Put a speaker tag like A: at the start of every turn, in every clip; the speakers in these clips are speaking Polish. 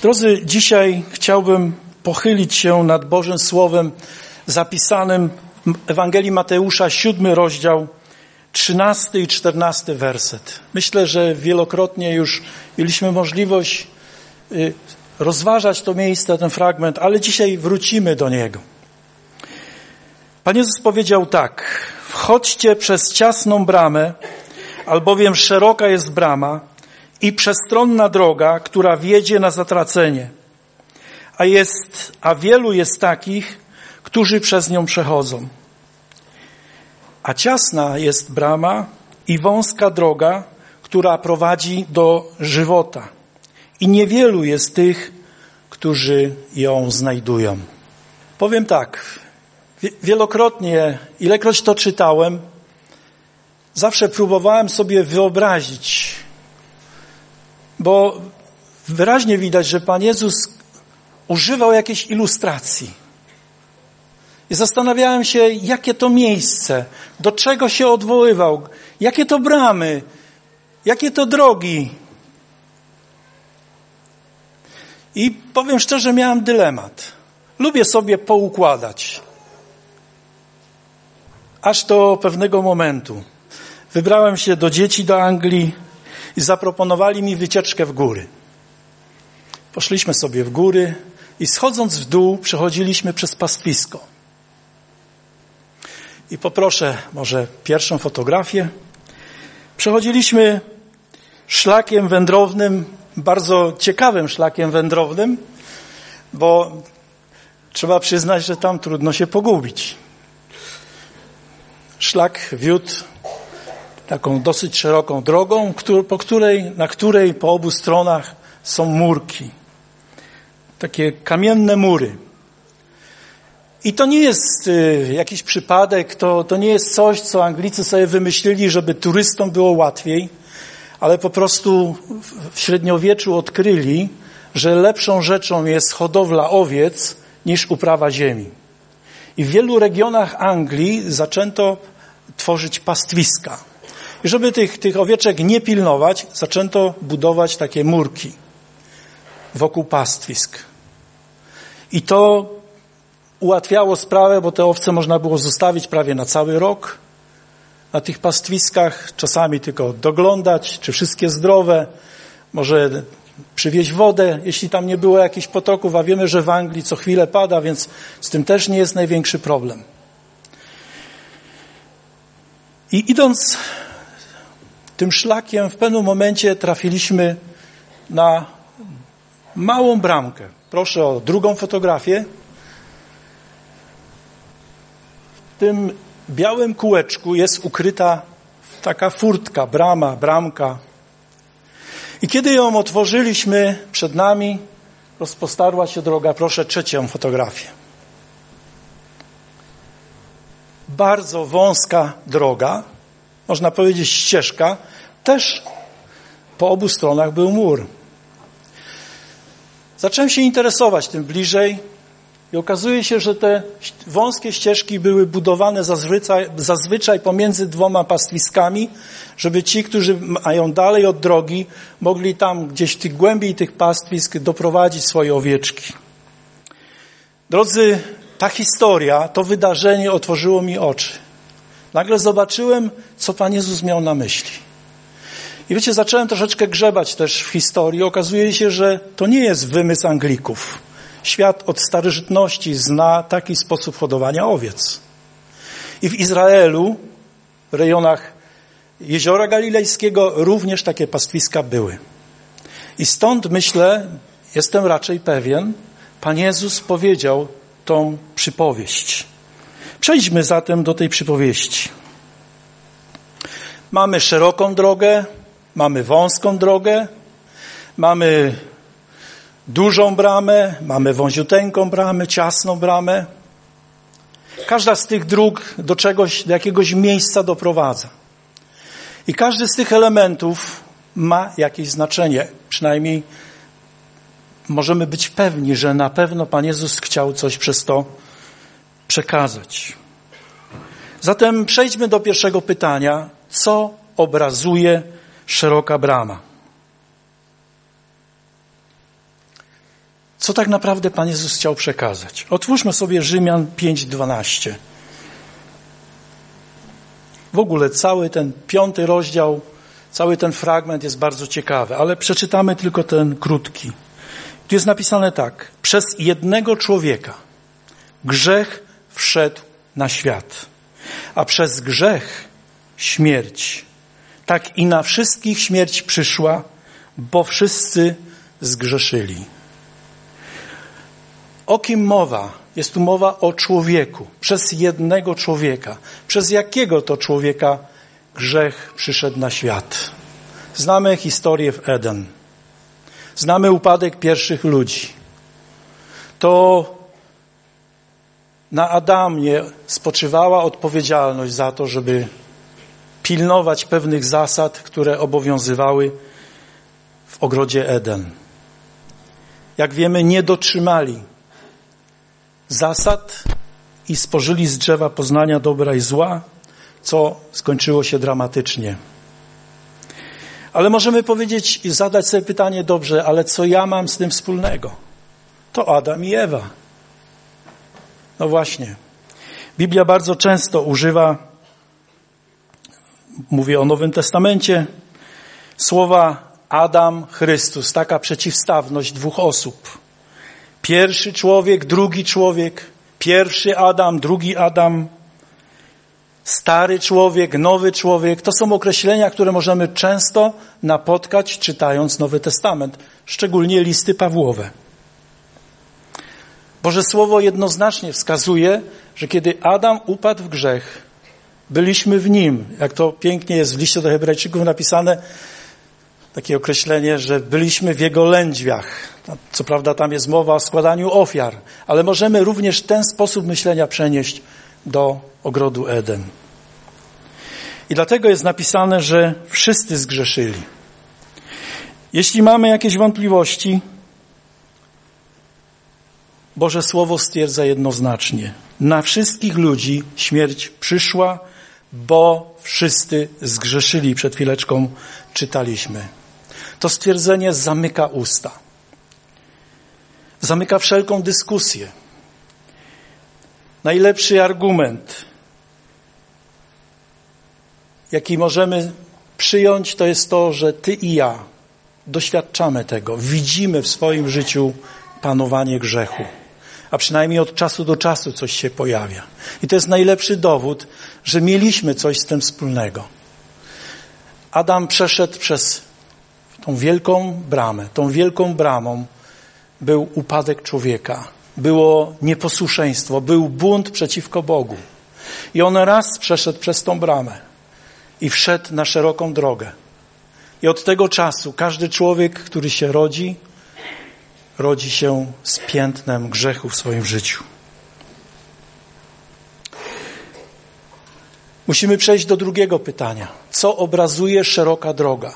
A: Drodzy, dzisiaj chciałbym pochylić się nad Bożym Słowem zapisanym w Ewangelii Mateusza, 7 rozdział, 13 i 14 werset. Myślę, że wielokrotnie już mieliśmy możliwość rozważać to miejsce, ten fragment, ale dzisiaj wrócimy do niego. Pan Jezus powiedział tak: wchodźcie przez ciasną bramę, albowiem szeroka jest brama i przestronna droga, która wiedzie na zatracenie, a wielu jest takich, którzy przez nią przechodzą. A ciasna jest brama i wąska droga, która prowadzi do żywota. I niewielu jest tych, którzy ją znajdują. Powiem tak, wielokrotnie, ilekroć to czytałem, zawsze próbowałem sobie wyobrazić, bo wyraźnie widać, że Pan Jezus używał jakiejś ilustracji. I zastanawiałem się, jakie to miejsce, do czego się odwoływał, jakie to bramy, jakie to drogi. I powiem szczerze, miałem dylemat. Lubię sobie poukładać. Aż do pewnego momentu. Wybrałem się do dzieci do Anglii i zaproponowali mi wycieczkę w góry. Poszliśmy sobie w góry i schodząc w dół przechodziliśmy przez pastwisko. I poproszę może pierwszą fotografię. Przechodziliśmy szlakiem wędrownym, bardzo ciekawym szlakiem wędrownym, bo trzeba przyznać, że tam trudno się pogubić. Szlak wiódł taką dosyć szeroką drogą, na której po obu stronach są murki. Takie kamienne mury. I to nie jest jakiś przypadek, to nie jest coś, co Anglicy sobie wymyślili, żeby turystom było łatwiej, ale po prostu w średniowieczu odkryli, że lepszą rzeczą jest hodowla owiec niż uprawa ziemi. I w wielu regionach Anglii zaczęto tworzyć pastwiska. I żeby tych owieczek nie pilnować, zaczęto budować takie murki wokół pastwisk. I to ułatwiało sprawę, bo te owce można było zostawić prawie na cały rok na tych pastwiskach, czasami tylko doglądać, czy wszystkie zdrowe, może przywieźć wodę, jeśli tam nie było jakichś potoków, a wiemy, że w Anglii co chwilę pada, więc z tym też nie jest największy problem. I idąc tym szlakiem, w pewnym momencie trafiliśmy na małą bramkę. Proszę o drugą fotografię. W tym białym kółeczku jest ukryta taka furtka, bramka. I kiedy ją otworzyliśmy przed nami, rozpostarła się droga. Proszę trzecią fotografię. Bardzo wąska droga, można powiedzieć ścieżka, też po obu stronach był mur. Zacząłem się interesować tym bliżej i okazuje się, że te wąskie ścieżki były budowane zazwyczaj pomiędzy dwoma pastwiskami, żeby ci, którzy mają dalej od drogi, mogli tam gdzieś tych głębiej tych pastwisk doprowadzić swoje owieczki. Drodzy, ta historia, to wydarzenie otworzyło mi oczy. Nagle zobaczyłem, co Pan Jezus miał na myśli. I wiecie, zacząłem troszeczkę grzebać też w historii. Okazuje się, że to nie jest wymysł Anglików. Świat od starożytności zna taki sposób hodowania owiec. I w Izraelu, w rejonach Jeziora Galilejskiego również takie pastwiska były. I stąd myślę, jestem raczej pewien, Pan Jezus powiedział tą przypowieść. Przejdźmy zatem do tej przypowieści. Mamy szeroką drogę, mamy wąską drogę, mamy dużą bramę, mamy wąziuteńką bramę, ciasną bramę. Każda z tych dróg do jakiegoś miejsca doprowadza. I każdy z tych elementów ma jakieś znaczenie. Przynajmniej możemy być pewni, że na pewno Pan Jezus chciał coś przez to przekazać. Zatem przejdźmy do pierwszego pytania. Co obrazuje szeroka brama? Co tak naprawdę Pan Jezus chciał przekazać? Otwórzmy sobie Rzymian 5:12. W ogóle cały ten 5 rozdział, cały ten fragment jest bardzo ciekawy, ale przeczytamy tylko ten krótki. Tu jest napisane tak. Przez jednego człowieka grzech wszedł na świat, a przez grzech śmierć. Tak i na wszystkich śmierć przyszła, bo wszyscy zgrzeszyli. O kim mowa? Jest tu mowa o człowieku. Przez jednego człowieka. Przez jakiego to człowieka grzech przyszedł na świat? Znamy historię w Eden. Znamy upadek pierwszych ludzi. To na Adamie spoczywała odpowiedzialność za to, żeby pilnować pewnych zasad, które obowiązywały w ogrodzie Eden. Jak wiemy, nie dotrzymali zasad i spożyli z drzewa poznania dobra i zła, co skończyło się dramatycznie. Ale możemy powiedzieć i zadać sobie pytanie, dobrze, ale co ja mam z tym wspólnego? To Adam i Ewa. No właśnie. Biblia bardzo często używa, mówię o Nowym Testamencie, słowa Adam, Chrystus, taka przeciwstawność dwóch osób. Pierwszy człowiek, drugi człowiek, pierwszy Adam, drugi Adam, stary człowiek, nowy człowiek. To są określenia, które możemy często napotkać, czytając Nowy Testament, szczególnie listy Pawłowe. Boże Słowo jednoznacznie wskazuje, że kiedy Adam upadł w grzech, byliśmy w nim. Jak to pięknie jest w liście do Hebrajczyków napisane, takie określenie, że byliśmy w jego lędźwiach. Co prawda tam jest mowa o składaniu ofiar, ale możemy również ten sposób myślenia przenieść do ogrodu Eden. I dlatego jest napisane, że wszyscy zgrzeszyli. Jeśli mamy jakieś wątpliwości, Boże Słowo stwierdza jednoznacznie. Na wszystkich ludzi śmierć przyszła, bo wszyscy zgrzeszyli. Przed chwileczką czytaliśmy. To stwierdzenie zamyka usta. Zamyka wszelką dyskusję. Najlepszy argument, jaki możemy przyjąć, to jest to, że ty i ja doświadczamy tego. Widzimy w swoim życiu panowanie grzechu. A przynajmniej od czasu do czasu coś się pojawia. I to jest najlepszy dowód, że mieliśmy coś z tym wspólnego. Adam przeszedł przez tą wielką bramę. Tą wielką bramą był upadek człowieka. Było nieposłuszeństwo, był bunt przeciwko Bogu. I on raz przeszedł przez tą bramę i wszedł na szeroką drogę. I od tego czasu każdy człowiek, który się rodzi się z piętnem grzechu w swoim życiu. Musimy przejść do drugiego pytania. Co obrazuje szeroka droga?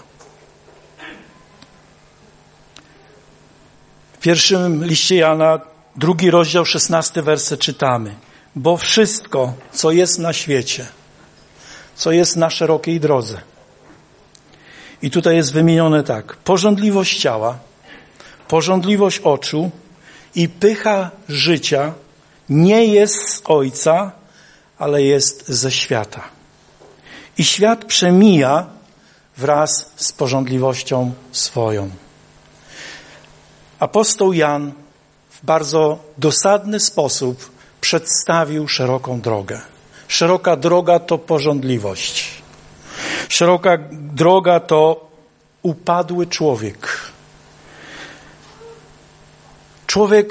A: W pierwszym liście Jana, 2 rozdział, 16 werset czytamy. Bo wszystko, co jest na świecie, co jest na szerokiej drodze. I tutaj jest wymienione tak. Pożądliwość ciała, pożądliwość oczu i pycha życia nie jest z Ojca, ale jest ze świata. I świat przemija wraz z pożądliwością swoją. Apostoł Jan w bardzo dosadny sposób przedstawił szeroką drogę. Szeroka droga to pożądliwość. Szeroka droga to upadły człowiek. Człowiek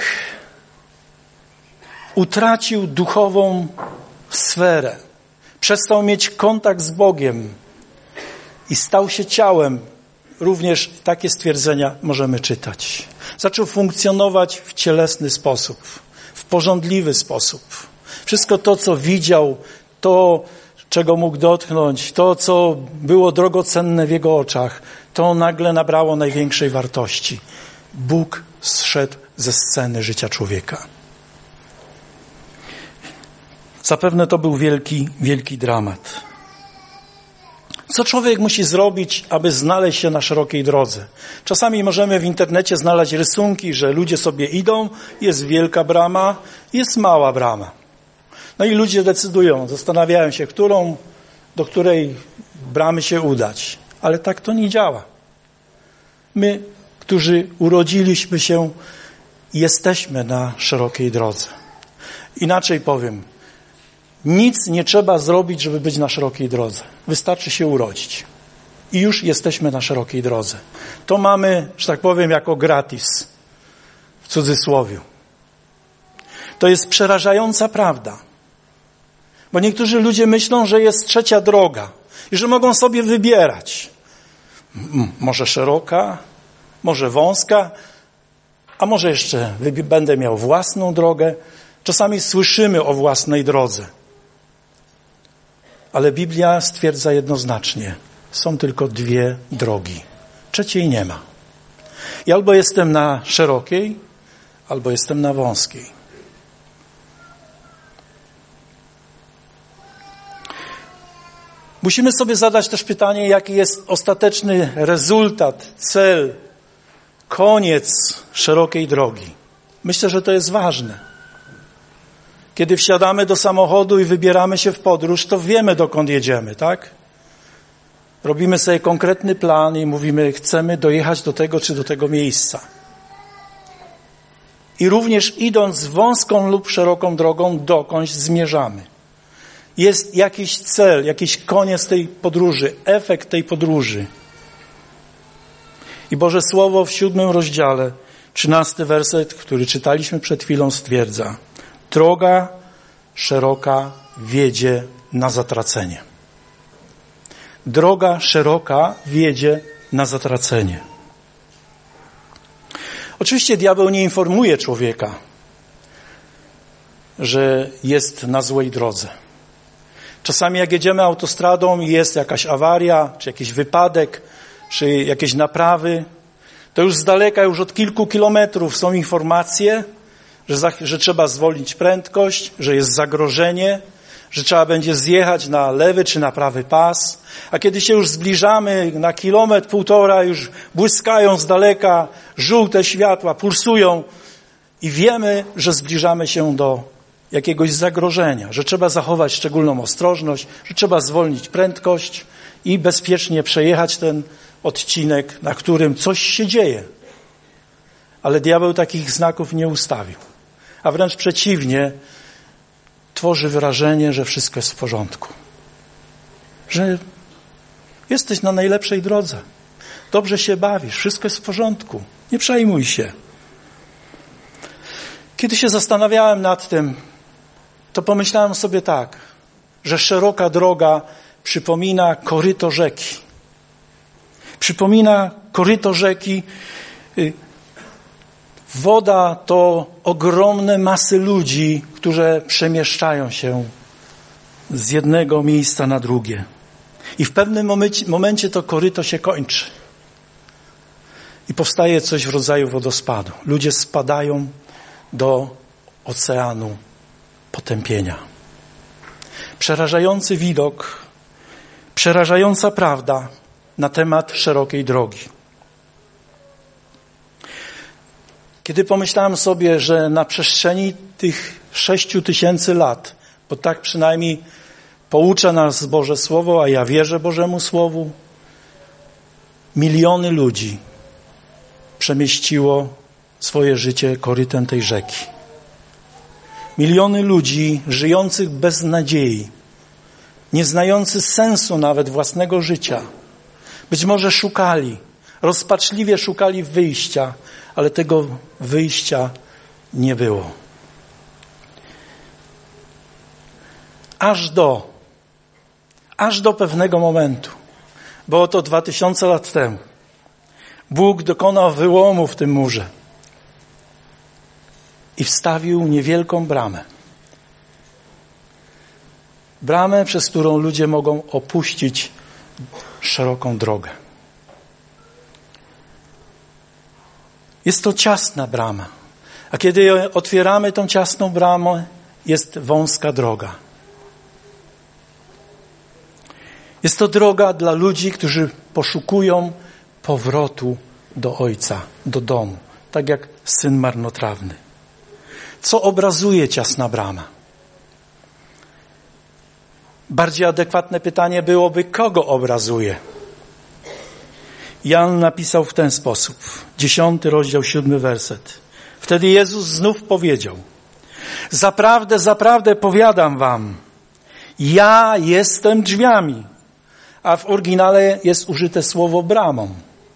A: utracił duchową sferę. Przestał mieć kontakt z Bogiem i stał się ciałem. Również takie stwierdzenia możemy czytać. Zaczął funkcjonować w cielesny sposób, w pożądliwy sposób. Wszystko to, co widział, to, czego mógł dotknąć, to, co było drogocenne w jego oczach, to nagle nabrało największej wartości. Bóg zszedł ze sceny życia człowieka. Zapewne to był wielki, wielki dramat. Co człowiek musi zrobić, aby znaleźć się na szerokiej drodze? Czasami możemy w internecie znaleźć rysunki, że ludzie sobie idą, jest wielka brama, jest mała brama. No i ludzie decydują, zastanawiają się, do której bramy się udać. Ale tak to nie działa. My, którzy urodziliśmy się, jesteśmy na szerokiej drodze. Inaczej powiem, nic nie trzeba zrobić, żeby być na szerokiej drodze. Wystarczy się urodzić. I już jesteśmy na szerokiej drodze. To mamy, że tak powiem, jako gratis. W cudzysłowiu. To jest przerażająca prawda. Bo niektórzy ludzie myślą, że jest trzecia droga. I że mogą sobie wybierać. Może szeroka, może wąska, a może jeszcze będę miał własną drogę. Czasami słyszymy o własnej drodze. Ale Biblia stwierdza jednoznacznie, są tylko dwie drogi. Trzeciej nie ma. I albo jestem na szerokiej, albo jestem na wąskiej. Musimy sobie zadać też pytanie, jaki jest ostateczny rezultat, cel, koniec szerokiej drogi. Myślę, że to jest ważne. Kiedy wsiadamy do samochodu i wybieramy się w podróż, to wiemy, dokąd jedziemy, tak? Robimy sobie konkretny plan i mówimy, chcemy dojechać do tego czy do tego miejsca. I również idąc wąską lub szeroką drogą, dokądś zmierzamy. Jest jakiś cel, jakiś koniec tej podróży, efekt tej podróży. I Boże Słowo w 7 rozdziale, 13 werset, który czytaliśmy przed chwilą, stwierdza: droga szeroka wiedzie na zatracenie. Droga szeroka wiedzie na zatracenie. Oczywiście diabeł nie informuje człowieka, że jest na złej drodze. Czasami jak jedziemy autostradą i jest jakaś awaria, czy jakiś wypadek, czy jakieś naprawy, to już z daleka, już od kilku kilometrów są informacje, że trzeba zwolnić prędkość, że jest zagrożenie, że trzeba będzie zjechać na lewy czy na prawy pas. A kiedy się już zbliżamy na kilometr, półtora, już błyskają z daleka żółte światła, pulsują i wiemy, że zbliżamy się do jakiegoś zagrożenia, że trzeba zachować szczególną ostrożność, że trzeba zwolnić prędkość i bezpiecznie przejechać ten odcinek, na którym coś się dzieje. Ale diabeł takich znaków nie ustawił. A wręcz przeciwnie, tworzy wrażenie, że wszystko jest w porządku. Że jesteś na najlepszej drodze. Dobrze się bawisz, wszystko jest w porządku. Nie przejmuj się. Kiedy się zastanawiałem nad tym, to pomyślałem sobie tak, że szeroka droga przypomina koryto rzeki. Przypomina koryto rzeki. Woda to ogromne masy ludzi, które przemieszczają się z jednego miejsca na drugie. I w pewnym momencie to koryto się kończy. I powstaje coś w rodzaju wodospadu. Ludzie spadają do oceanu potępienia. Przerażający widok, przerażająca prawda na temat szerokiej drogi. Kiedy pomyślałem sobie, że na przestrzeni tych 6000 lat, bo tak przynajmniej poucza nas Boże Słowo, a ja wierzę Bożemu Słowu, miliony ludzi przemieściło swoje życie korytem tej rzeki. Miliony ludzi żyjących bez nadziei, nie znający sensu nawet własnego życia. Być może rozpaczliwie szukali wyjścia, ale tego wyjścia nie było. Aż do pewnego momentu, bo oto 2000 lat temu Bóg dokonał wyłomu w tym murze i wstawił niewielką bramę. Bramę, przez którą ludzie mogą opuścić szeroką drogę. Jest to ciasna brama, a kiedy otwieramy tą ciasną bramę, jest wąska droga. Jest to droga dla ludzi, którzy poszukują powrotu do Ojca, do domu, tak jak syn marnotrawny. Co obrazuje ciasna brama? Bardziej adekwatne pytanie byłoby, kogo obrazuje? Jan napisał w ten sposób, 10 rozdział, 7 werset. Wtedy Jezus znów powiedział: zaprawdę, zaprawdę powiadam wam, ja jestem drzwiami. A w oryginale jest użyte słowo bramą.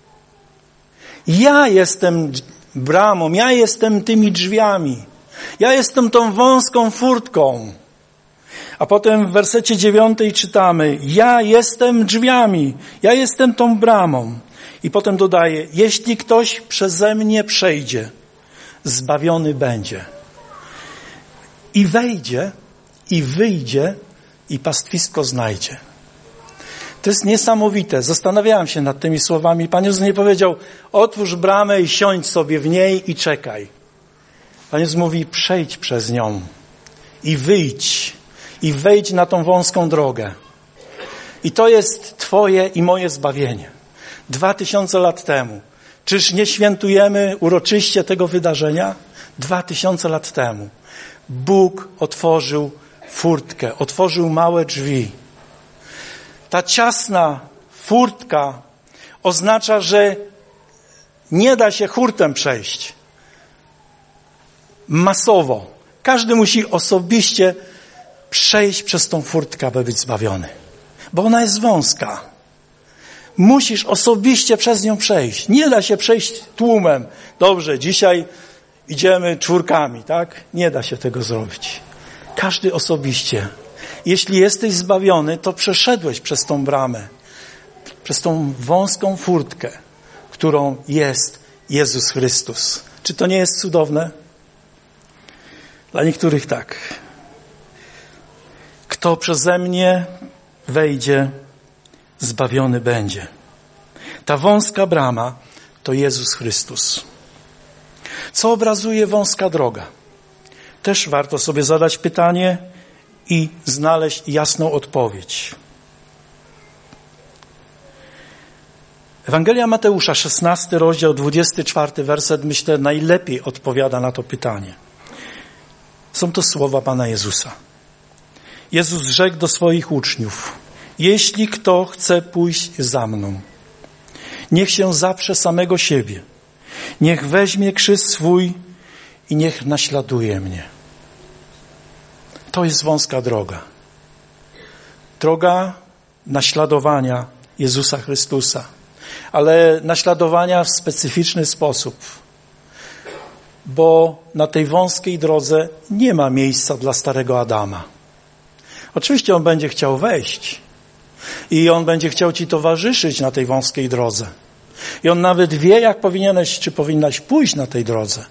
A: Ja jestem bramą, ja jestem tymi drzwiami. Ja jestem tą wąską furtką. A potem w wersecie 9 czytamy: ja jestem drzwiami, ja jestem tą bramą. I potem dodaje: jeśli ktoś przeze mnie przejdzie, zbawiony będzie. I wejdzie, i wyjdzie, i pastwisko znajdzie. To jest niesamowite. Zastanawiałem się nad tymi słowami. Pan Jezus nie powiedział: otwórz bramę i siądź sobie w niej i czekaj. Pan Jezus mówi: przejdź przez nią i wyjdź. I wejdź na tą wąską drogę. I to jest twoje i moje zbawienie. 2000 lat temu. Czyż nie świętujemy uroczyście tego wydarzenia? 2000 lat temu. Bóg otworzył furtkę, otworzył małe drzwi. Ta ciasna furtka oznacza, że nie da się hurtem przejść. Masowo. Każdy musi osobiście przejść przez tą furtkę, aby być zbawiony. Bo ona jest wąska. Musisz osobiście przez nią przejść. Nie da się przejść tłumem. Dobrze, dzisiaj idziemy czwórkami, tak? Nie da się tego zrobić. Każdy osobiście. Jeśli jesteś zbawiony, to przeszedłeś przez tą bramę. Przez tą wąską furtkę, którą jest Jezus Chrystus. Czy to nie jest cudowne? Dla niektórych tak. Kto przeze mnie wejdzie, zbawiony będzie. Ta wąska brama to Jezus Chrystus. Co obrazuje wąska droga? Też warto sobie zadać pytanie i znaleźć jasną odpowiedź. Ewangelia Mateusza, 16 rozdział, 24 werset, myślę, najlepiej odpowiada na to pytanie. Są to słowa Pana Jezusa. Jezus rzekł do swoich uczniów: jeśli kto chce pójść za mną, niech się zaprze samego siebie, niech weźmie krzyż swój i niech naśladuje mnie. To jest wąska droga. Droga naśladowania Jezusa Chrystusa, ale naśladowania w specyficzny sposób, bo na tej wąskiej drodze nie ma miejsca dla starego Adama. Oczywiście on będzie chciał wejść i on będzie chciał ci towarzyszyć na tej wąskiej drodze. I on nawet wie, jak powinieneś, czy powinnaś pójść na tej drodze.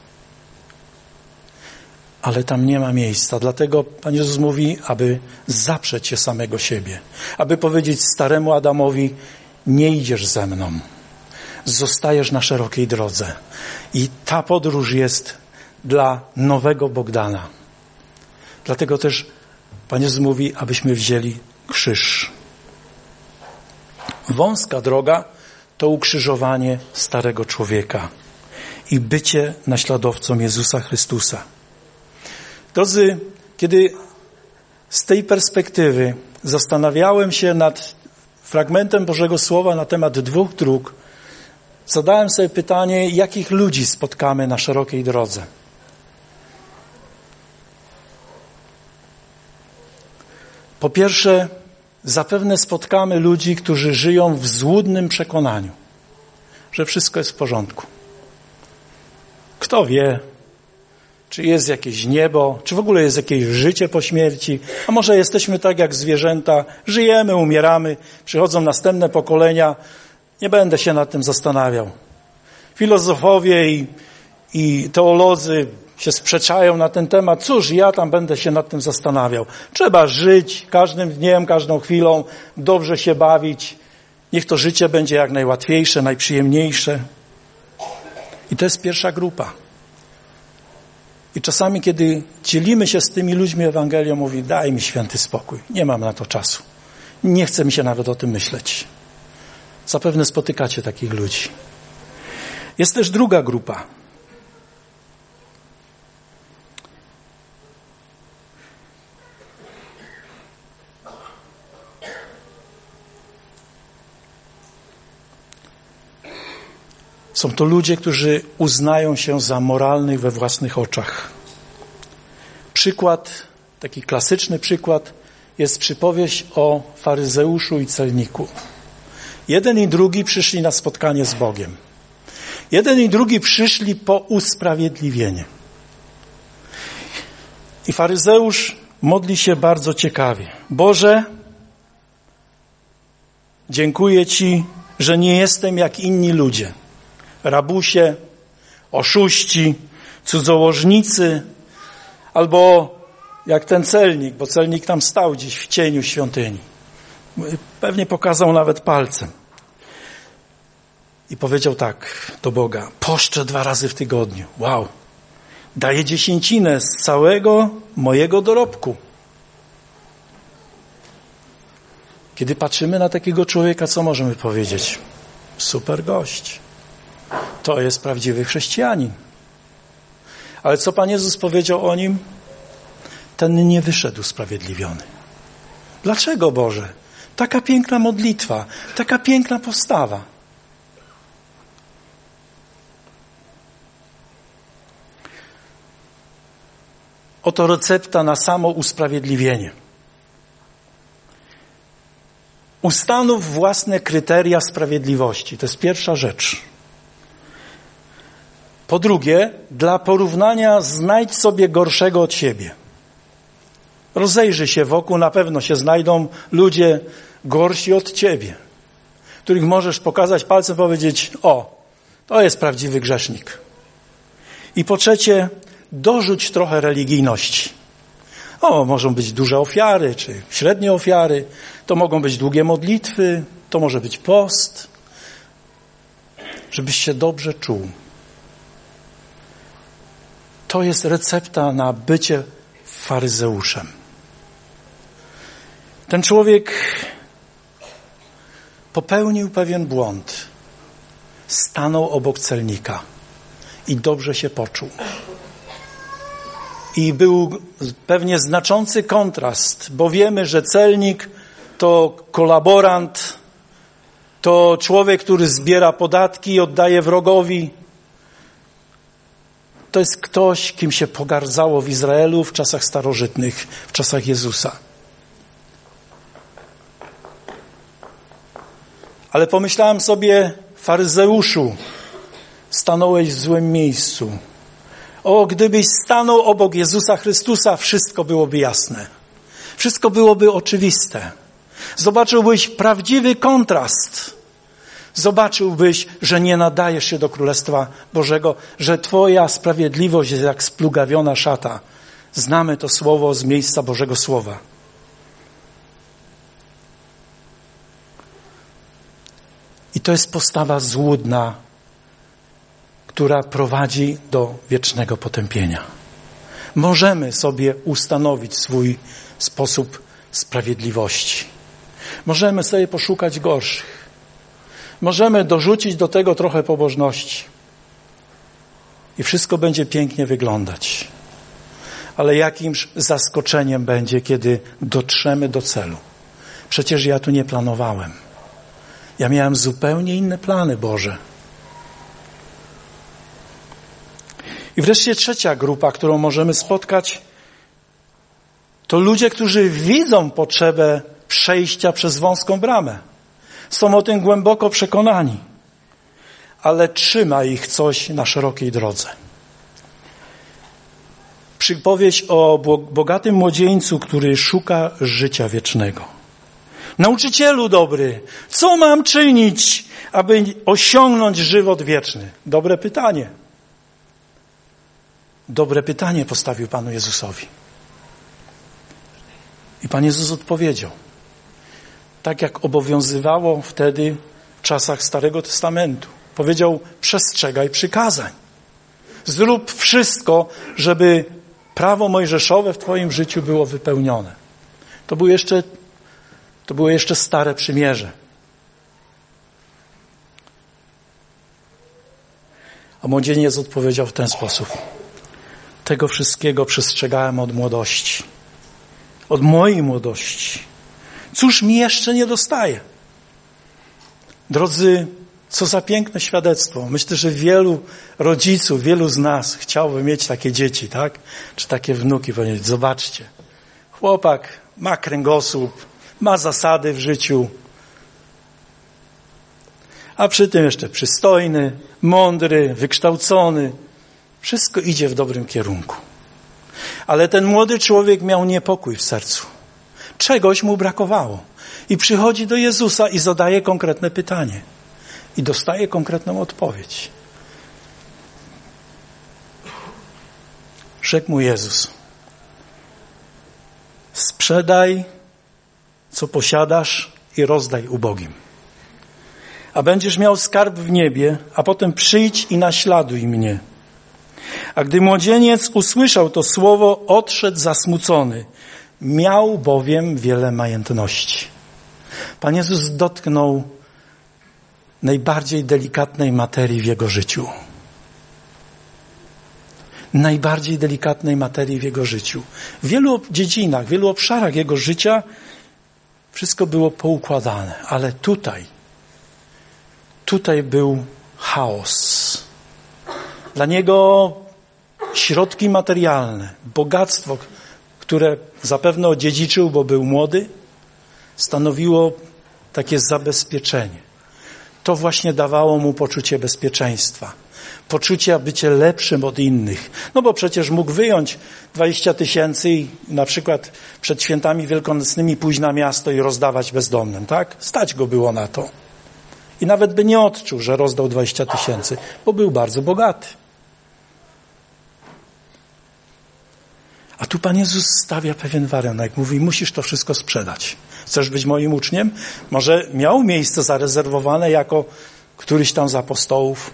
A: Ale tam nie ma miejsca. Dlatego Pan Jezus mówi, aby zaprzeć się samego siebie. Aby powiedzieć staremu Adamowi: nie idziesz ze mną. Zostajesz na szerokiej drodze. I ta podróż jest dla nowego Bogdana. Dlatego też Pan Jezus mówi, abyśmy wzięli krzyż. Wąska droga to ukrzyżowanie starego człowieka i bycie naśladowcą Jezusa Chrystusa. Drodzy, kiedy z tej perspektywy zastanawiałem się nad fragmentem Bożego Słowa na temat dwóch dróg, zadałem sobie pytanie, jakich ludzi spotkamy na szerokiej drodze. Po pierwsze, zapewne spotkamy ludzi, którzy żyją w złudnym przekonaniu, że wszystko jest w porządku. Kto wie, czy jest jakieś niebo, czy w ogóle jest jakieś życie po śmierci, a może jesteśmy tak jak zwierzęta, żyjemy, umieramy, przychodzą następne pokolenia, nie będę się nad tym zastanawiał. Filozofowie i teolodzy się sprzeczają na ten temat. Cóż, ja tam będę się nad tym zastanawiał. Trzeba żyć każdym dniem, każdą chwilą, dobrze się bawić. Niech to życie będzie jak najłatwiejsze, najprzyjemniejsze. I to jest pierwsza grupa. I czasami, kiedy dzielimy się z tymi ludźmi Ewangelią, mówi: daj mi święty spokój, nie mam na to czasu. Nie chce mi się nawet o tym myśleć. Zapewne spotykacie takich ludzi. Jest też druga grupa. Są to ludzie, którzy uznają się za moralnych we własnych oczach. Przykład, taki klasyczny przykład, jest przypowieść o faryzeuszu i celniku. Jeden i drugi przyszli na spotkanie z Bogiem. Jeden i drugi przyszli po usprawiedliwienie. I faryzeusz modli się bardzo ciekawie. Boże, dziękuję Ci, że nie jestem jak inni ludzie. Rabusie, oszuści, cudzołożnicy, albo jak ten celnik, bo celnik tam stał gdzieś w cieniu świątyni. Pewnie pokazał nawet palcem. I powiedział tak do Boga, poszczę 2 razy w tygodniu. Wow, daję 10 z całego mojego dorobku. Kiedy patrzymy na takiego człowieka, co możemy powiedzieć? Super gość. To jest prawdziwy chrześcijanin. Ale co Pan Jezus powiedział o nim? Ten nie wyszedł usprawiedliwiony. Dlaczego, Boże? Taka piękna modlitwa, taka piękna postawa. Oto recepta na samo usprawiedliwienie. Ustanów własne kryteria sprawiedliwości. To jest pierwsza rzecz. Po drugie, dla porównania znajdź sobie gorszego od siebie. Rozejrzyj się wokół, na pewno się znajdą ludzie gorsi od ciebie, których możesz pokazać palcem, powiedzieć, o, to jest prawdziwy grzesznik. I po trzecie, dorzuć trochę religijności. O, mogą być duże ofiary, czy średnie ofiary, to mogą być długie modlitwy, to może być post, żebyś się dobrze czuł. To jest recepta na bycie faryzeuszem. Ten człowiek popełnił pewien błąd. Stanął obok celnika i dobrze się poczuł. I był pewnie znaczący kontrast, bo wiemy, że celnik to kolaborant, to człowiek, który zbiera podatki i oddaje wrogowi. To jest ktoś, kim się pogardzało w Izraelu w czasach starożytnych, w czasach Jezusa. Ale pomyślałem sobie, faryzeuszu, stanąłeś w złym miejscu. O, gdybyś stanął obok Jezusa Chrystusa, wszystko byłoby jasne. Wszystko byłoby oczywiste. Zobaczyłbyś prawdziwy kontrast. Zobaczyłbyś, że nie nadajesz się do Królestwa Bożego, że Twoja sprawiedliwość jest jak splugawiona szata. Znamy to słowo z miejsca Bożego Słowa. I to jest postawa złudna, która prowadzi do wiecznego potępienia. Możemy sobie ustanowić swój sposób sprawiedliwości. Możemy sobie poszukać gorszych. Możemy dorzucić do tego trochę pobożności. I wszystko będzie pięknie wyglądać. Ale jakimś zaskoczeniem będzie, kiedy dotrzemy do celu. Przecież ja tu nie planowałem. Ja miałem zupełnie inne plany, Boże. I wreszcie trzecia grupa, którą możemy spotkać, to ludzie, którzy widzą potrzebę przejścia przez wąską bramę. Są o tym głęboko przekonani, ale trzyma ich coś na szerokiej drodze. Przypowieść o bogatym młodzieńcu, który szuka życia wiecznego. Nauczycielu dobry, co mam czynić, aby osiągnąć żywot wieczny? Dobre pytanie. Dobre pytanie postawił Panu Jezusowi. I Pan Jezus odpowiedział. Tak jak obowiązywało wtedy w czasach Starego Testamentu. Powiedział, przestrzegaj przykazań. Zrób wszystko, żeby prawo mojżeszowe w Twoim życiu było wypełnione. To był jeszcze To było jeszcze stare przymierze. A młodzieniec odpowiedział w ten sposób. Tego wszystkiego przestrzegałem od młodości. Od mojej młodości. Cóż mi jeszcze nie dostaje? Drodzy, co za piękne świadectwo. Myślę, że wielu rodziców, wielu z nas chciałby mieć takie dzieci, tak? Czy takie wnuki, powiedzieć, zobaczcie. Chłopak ma kręgosłup, ma zasady w życiu, a przy tym jeszcze przystojny, mądry, wykształcony. Wszystko idzie w dobrym kierunku. Ale ten młody człowiek miał niepokój w sercu. Czegoś mu brakowało. I przychodzi do Jezusa i zadaje konkretne pytanie. I dostaje konkretną odpowiedź. Rzekł mu Jezus. Sprzedaj, co posiadasz i rozdaj ubogim. A będziesz miał skarb w niebie, a potem przyjdź i naśladuj mnie. A gdy młodzieniec usłyszał to słowo, odszedł zasmucony. Miał bowiem wiele majątności. Pan Jezus dotknął najbardziej delikatnej materii w jego życiu. Najbardziej delikatnej materii w jego życiu. W wielu dziedzinach, w wielu obszarach jego życia wszystko było poukładane, ale tutaj był chaos. Dla niego środki materialne, bogactwo, które zapewne odziedziczył, bo był młody, stanowiło takie zabezpieczenie. To właśnie dawało mu poczucie bezpieczeństwa. Poczucie bycia lepszym od innych. No bo przecież mógł wyjąć 20 000 i na przykład przed świętami wielkanocnymi pójść na miasto i rozdawać bezdomnym, tak? Stać go było na to. I nawet by nie odczuł, że rozdał 20 000, bo był bardzo bogaty. A tu Pan Jezus stawia pewien warunek. Mówi, musisz to wszystko sprzedać. Chcesz być moim uczniem? Może miał miejsce zarezerwowane jako któryś tam z apostołów.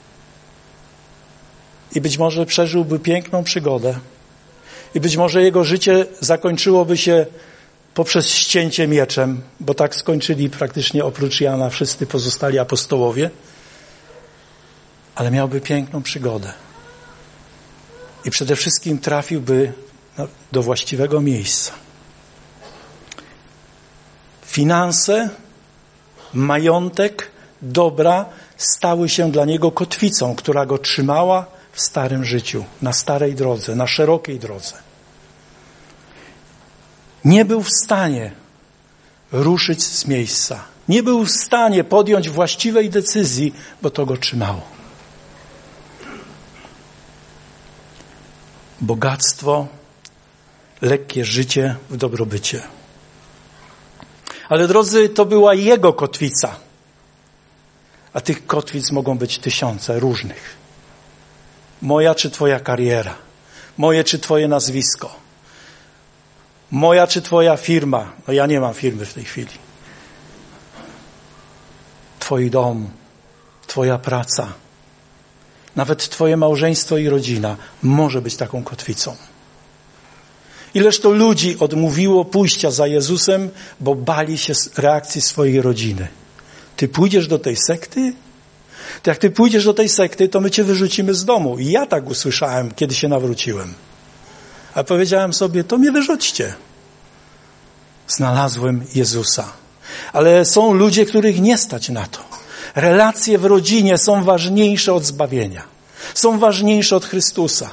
A: I być może przeżyłby piękną przygodę. I być może jego życie zakończyłoby się poprzez ścięcie mieczem, bo tak skończyli praktycznie oprócz Jana wszyscy pozostali apostołowie. Ale miałby piękną przygodę. I przede wszystkim trafiłby do właściwego miejsca. Finanse, majątek, dobra stały się dla niego kotwicą, która go trzymała w starym życiu, na starej drodze, na szerokiej drodze. Nie był w stanie ruszyć z miejsca. Nie był w stanie podjąć właściwej decyzji, bo to go trzymało. Bogactwo, lekkie życie w dobrobycie. Ale drodzy, to była jego kotwica. A tych kotwic mogą być tysiące różnych. Moja czy twoja kariera. Moje czy twoje nazwisko. Moja czy twoja firma. No ja nie mam firmy w tej chwili. Twój dom. Twoja praca. Nawet twoje małżeństwo i rodzina może być taką kotwicą. Ileż to ludzi odmówiło pójścia za Jezusem, bo bali się reakcji swojej rodziny. Ty pójdziesz do tej sekty? To jak ty pójdziesz do tej sekty, to my cię wyrzucimy z domu. I ja tak usłyszałem, kiedy się nawróciłem. A powiedziałem sobie, to mnie wyrzućcie. Znalazłem Jezusa. Ale są ludzie, których nie stać na to. Relacje w rodzinie są ważniejsze od zbawienia. Są ważniejsze od Chrystusa.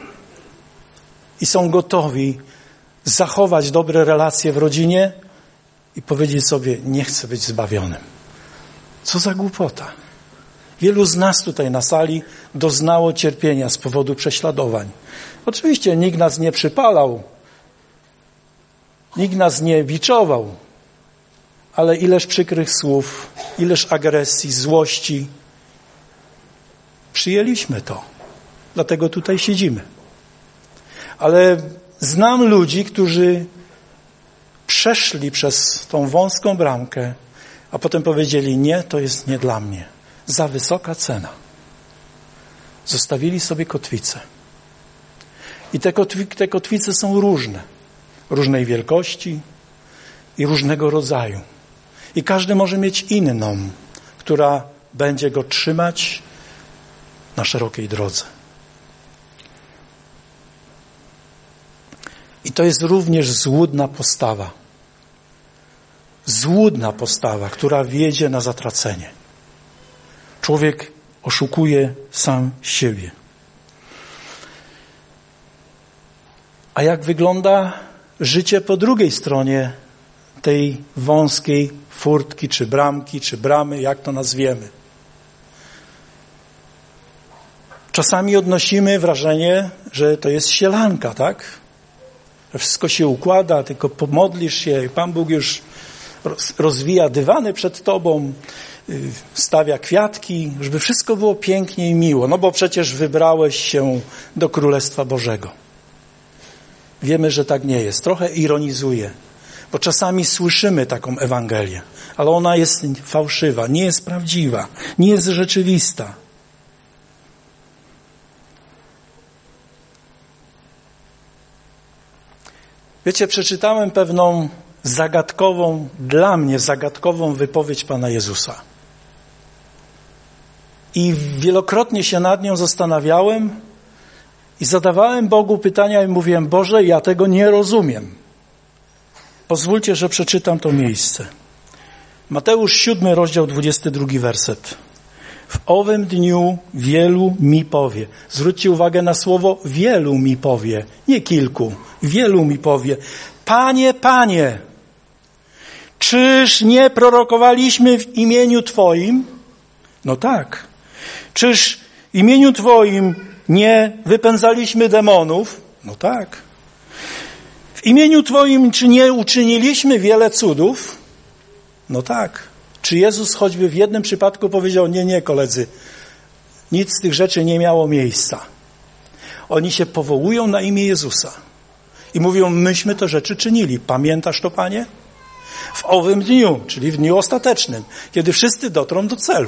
A: I są gotowi zachować dobre relacje w rodzinie i powiedzieć sobie, nie chcę być zbawionym. Co za głupota. Wielu z nas tutaj na sali doznało cierpienia z powodu prześladowań. Oczywiście nikt nas nie przypalał, nikt nas nie biczował, ale ileż przykrych słów, ileż agresji, złości. Przyjęliśmy to. Dlatego tutaj siedzimy. Ale znam ludzi, którzy przeszli przez tą wąską bramkę, a potem powiedzieli, nie, to jest nie dla mnie. Za wysoka cena. Zostawili sobie kotwicę. I te kotwice są różne. Różnej wielkości, i różnego rodzaju. I każdy może mieć inną, która będzie go trzymać na szerokiej drodze. I to jest również złudna postawa. Złudna postawa, która wiedzie na zatracenie. Człowiek oszukuje sam siebie. A jak wygląda życie po drugiej stronie tej wąskiej furtki, czy bramki, czy bramy, jak to nazwiemy? Czasami odnosimy wrażenie, że to jest sielanka, tak? Że wszystko się układa, tylko pomodlisz się i Pan Bóg już rozwija dywany przed tobą, stawia kwiatki, żeby wszystko było pięknie i miło. No bo przecież wybrałeś się do Królestwa Bożego. Wiemy, że tak nie jest. Trochę ironizuję, bo czasami słyszymy taką Ewangelię, ale ona jest fałszywa, nie jest prawdziwa, nie jest rzeczywista. Wiecie, przeczytałem pewną dla mnie zagadkową wypowiedź Pana Jezusa. I wielokrotnie się nad nią zastanawiałem i zadawałem Bogu pytania i mówiłem: Boże, ja tego nie rozumiem. Pozwólcie, że przeczytam to miejsce. Mateusz 7, rozdział 22, werset. W owym dniu wielu mi powie. Zwróćcie uwagę na słowo wielu mi powie, nie kilku. Wielu mi powie: Panie, Panie, czyż nie prorokowaliśmy w imieniu Twoim? No tak. Czyż w imieniu Twoim nie wypędzaliśmy demonów? No tak. W imieniu Twoim czy nie uczyniliśmy wiele cudów? No tak. Czy Jezus choćby w jednym przypadku powiedział: nie, koledzy, nic z tych rzeczy nie miało miejsca. Oni się powołują na imię Jezusa i mówią: myśmy te rzeczy czynili. Pamiętasz to, Panie? W owym dniu, czyli w dniu ostatecznym, kiedy wszyscy dotrą do celu.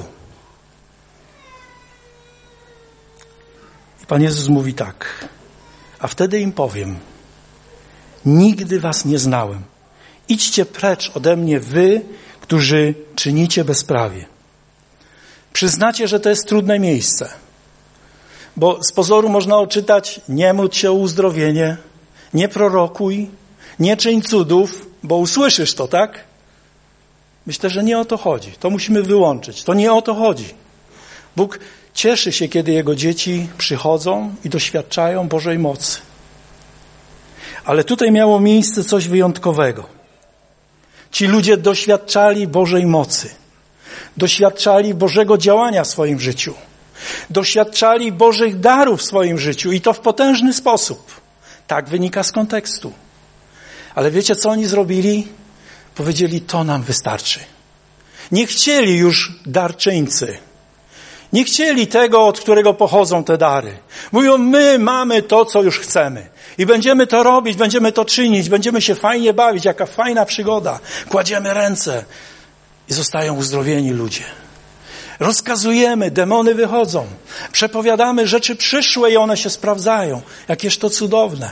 A: I Pan Jezus mówi tak: a wtedy im powiem: nigdy was nie znałem. Idźcie precz ode mnie, wy, którzy czynicie bezprawie. Przyznacie, że to jest trudne miejsce, bo z pozoru można odczytać: nie módl się o uzdrowienie, nie prorokuj, nie czyń cudów, bo usłyszysz to, tak? Myślę, że nie o to chodzi. To musimy wyłączyć. To nie o to chodzi. Bóg cieszy się, kiedy Jego dzieci przychodzą i doświadczają Bożej mocy. Ale tutaj miało miejsce coś wyjątkowego. Ci ludzie doświadczali Bożej mocy. Doświadczali Bożego działania w swoim życiu. Doświadczali Bożych darów w swoim życiu i to w potężny sposób. Tak wynika z kontekstu. Ale wiecie, co oni zrobili? Powiedzieli: to nam wystarczy. Nie chcieli już darczyńcy. Nie chcieli tego, od którego pochodzą te dary. Mówią: my mamy to, co już chcemy. I będziemy to robić, będziemy to czynić, będziemy się fajnie bawić, jaka fajna przygoda. Kładziemy ręce i zostają uzdrowieni ludzie. Rozkazujemy, demony wychodzą. Przepowiadamy rzeczy przyszłe i one się sprawdzają. Jakież to cudowne.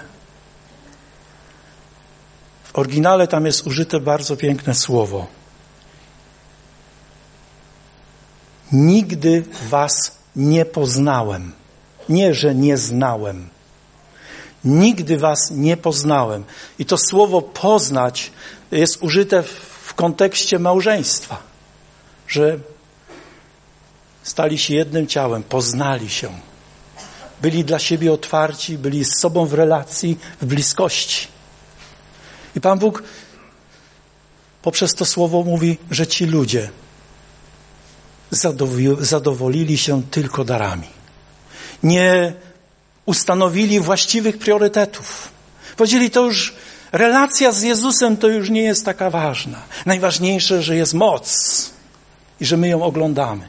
A: W oryginale tam jest użyte bardzo piękne słowo. Nigdy was nie poznałem. Nie, że nie znałem. Nigdy was nie poznałem. I to słowo poznać jest użyte w kontekście małżeństwa. Że stali się jednym ciałem, poznali się. Byli dla siebie otwarci, byli z sobą w relacji, w bliskości. I Pan Bóg poprzez to słowo mówi, że ci ludzie zadowolili się tylko darami. Nie ustanowili właściwych priorytetów. Powiedzieli: to już relacja z Jezusem to już nie jest taka ważna. Najważniejsze, że jest moc i że my ją oglądamy.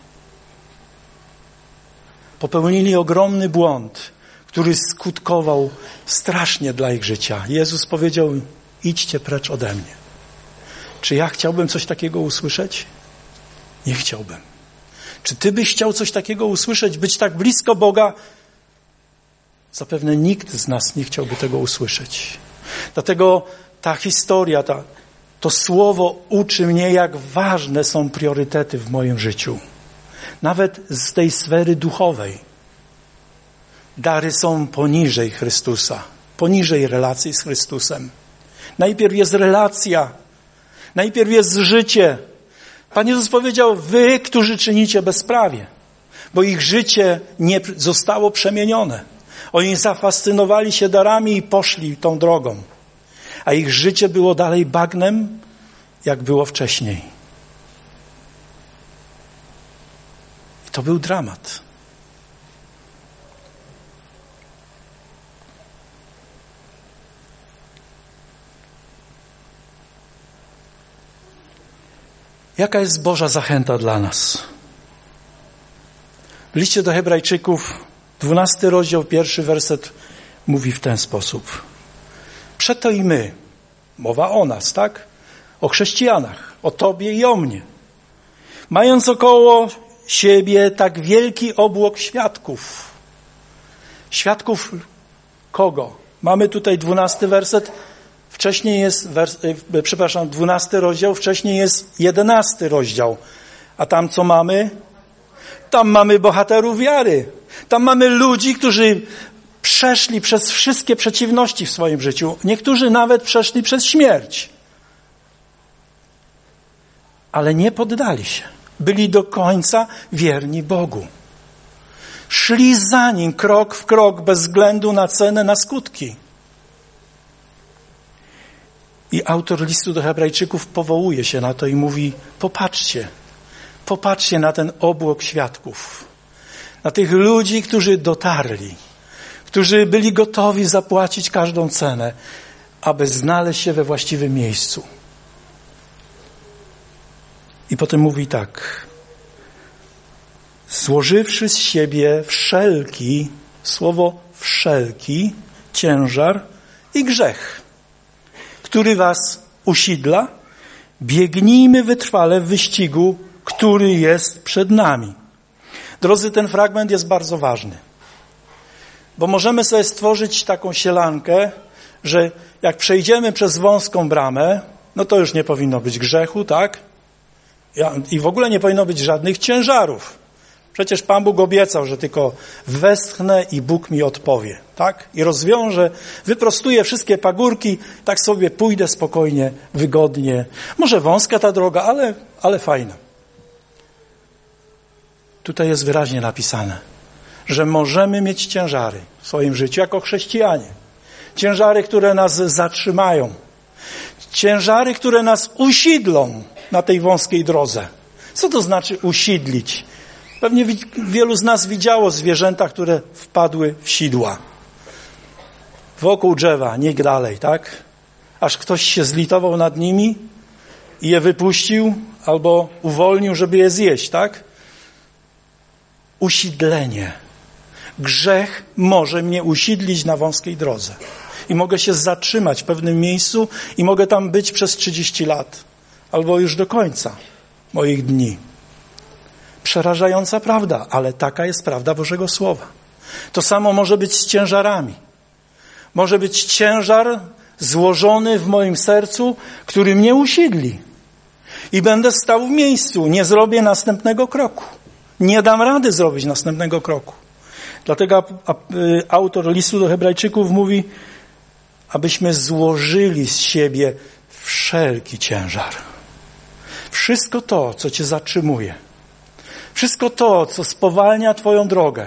A: Popełnili ogromny błąd, który skutkował strasznie dla ich życia. Jezus powiedział: idźcie precz ode mnie. Czy ja chciałbym coś takiego usłyszeć? Nie chciałbym. Czy ty byś chciał coś takiego usłyszeć, być tak blisko Boga? Zapewne nikt z nas nie chciałby tego usłyszeć. Dlatego ta historia, To słowo uczy mnie, jak ważne są priorytety w moim życiu. Nawet z tej sfery duchowej. Dary są poniżej Chrystusa, poniżej relacji z Chrystusem. Najpierw jest relacja, najpierw jest życie. Pan Jezus powiedział, wy, którzy czynicie bezprawie, bo ich życie nie zostało przemienione. Oni zafascynowali się darami i poszli tą drogą, a ich życie było dalej bagnem, jak było wcześniej. I to był dramat. Jaka jest Boża zachęta dla nas? W liście do Hebrajczyków, 12 rozdział, 1 werset mówi w ten sposób. Przeto i my, mowa o nas, tak? O chrześcijanach, o tobie i o mnie. Mając około siebie tak wielki obłok świadków. Świadków kogo? Mamy tutaj 12 werset. Wcześniej jest, 12 rozdział, wcześniej jest 11 rozdział. A tam co mamy? Tam mamy bohaterów wiary. Tam mamy ludzi, którzy przeszli przez wszystkie przeciwności w swoim życiu. Niektórzy nawet przeszli przez śmierć. Ale nie poddali się. Byli do końca wierni Bogu. Szli za Nim krok w krok, bez względu na cenę, na skutki. I autor listu do Hebrajczyków powołuje się na to i mówi, popatrzcie na ten obłok świadków, na tych ludzi, którzy dotarli, którzy byli gotowi zapłacić każdą cenę, aby znaleźć się we właściwym miejscu. I potem mówi tak, złożywszy z siebie wszelki, słowo wszelki, ciężar i grzech, który was usidla, biegnijmy wytrwale w wyścigu, który jest przed nami. Drodzy, ten fragment jest bardzo ważny, bo możemy sobie stworzyć taką sielankę, że jak przejdziemy przez wąską bramę, no to już nie powinno być grzechu, tak? I w ogóle nie powinno być żadnych ciężarów. Przecież Pan Bóg obiecał, że tylko westchnę i Bóg mi odpowie, tak? I rozwiąże, wyprostuję wszystkie pagórki, tak sobie pójdę spokojnie, wygodnie. Może wąska ta droga, ale fajna. Tutaj jest wyraźnie napisane, że możemy mieć ciężary w swoim życiu jako chrześcijanie. Ciężary, które nas zatrzymają. Ciężary, które nas usidlą na tej wąskiej drodze. Co to znaczy usidlić? Pewnie wielu z nas widziało zwierzęta, które wpadły w sidła. Wokół drzewa, nie dalej, tak? Aż ktoś się zlitował nad nimi i je wypuścił albo uwolnił, żeby je zjeść, tak? Usidlenie. Grzech może mnie usidlić na wąskiej drodze. I mogę się zatrzymać w pewnym miejscu i mogę tam być przez 30 lat. Albo już do końca moich dni. Przerażająca prawda, ale taka jest prawda Bożego Słowa. To samo może być z ciężarami. Może być ciężar złożony w moim sercu, który mnie usidli. I będę stał w miejscu, nie zrobię następnego kroku. Nie dam rady zrobić następnego kroku. Dlatego autor listu do Hebrajczyków mówi, abyśmy złożyli z siebie wszelki ciężar. Wszystko to, co cię zatrzymuje. Wszystko to, co spowalnia twoją drogę.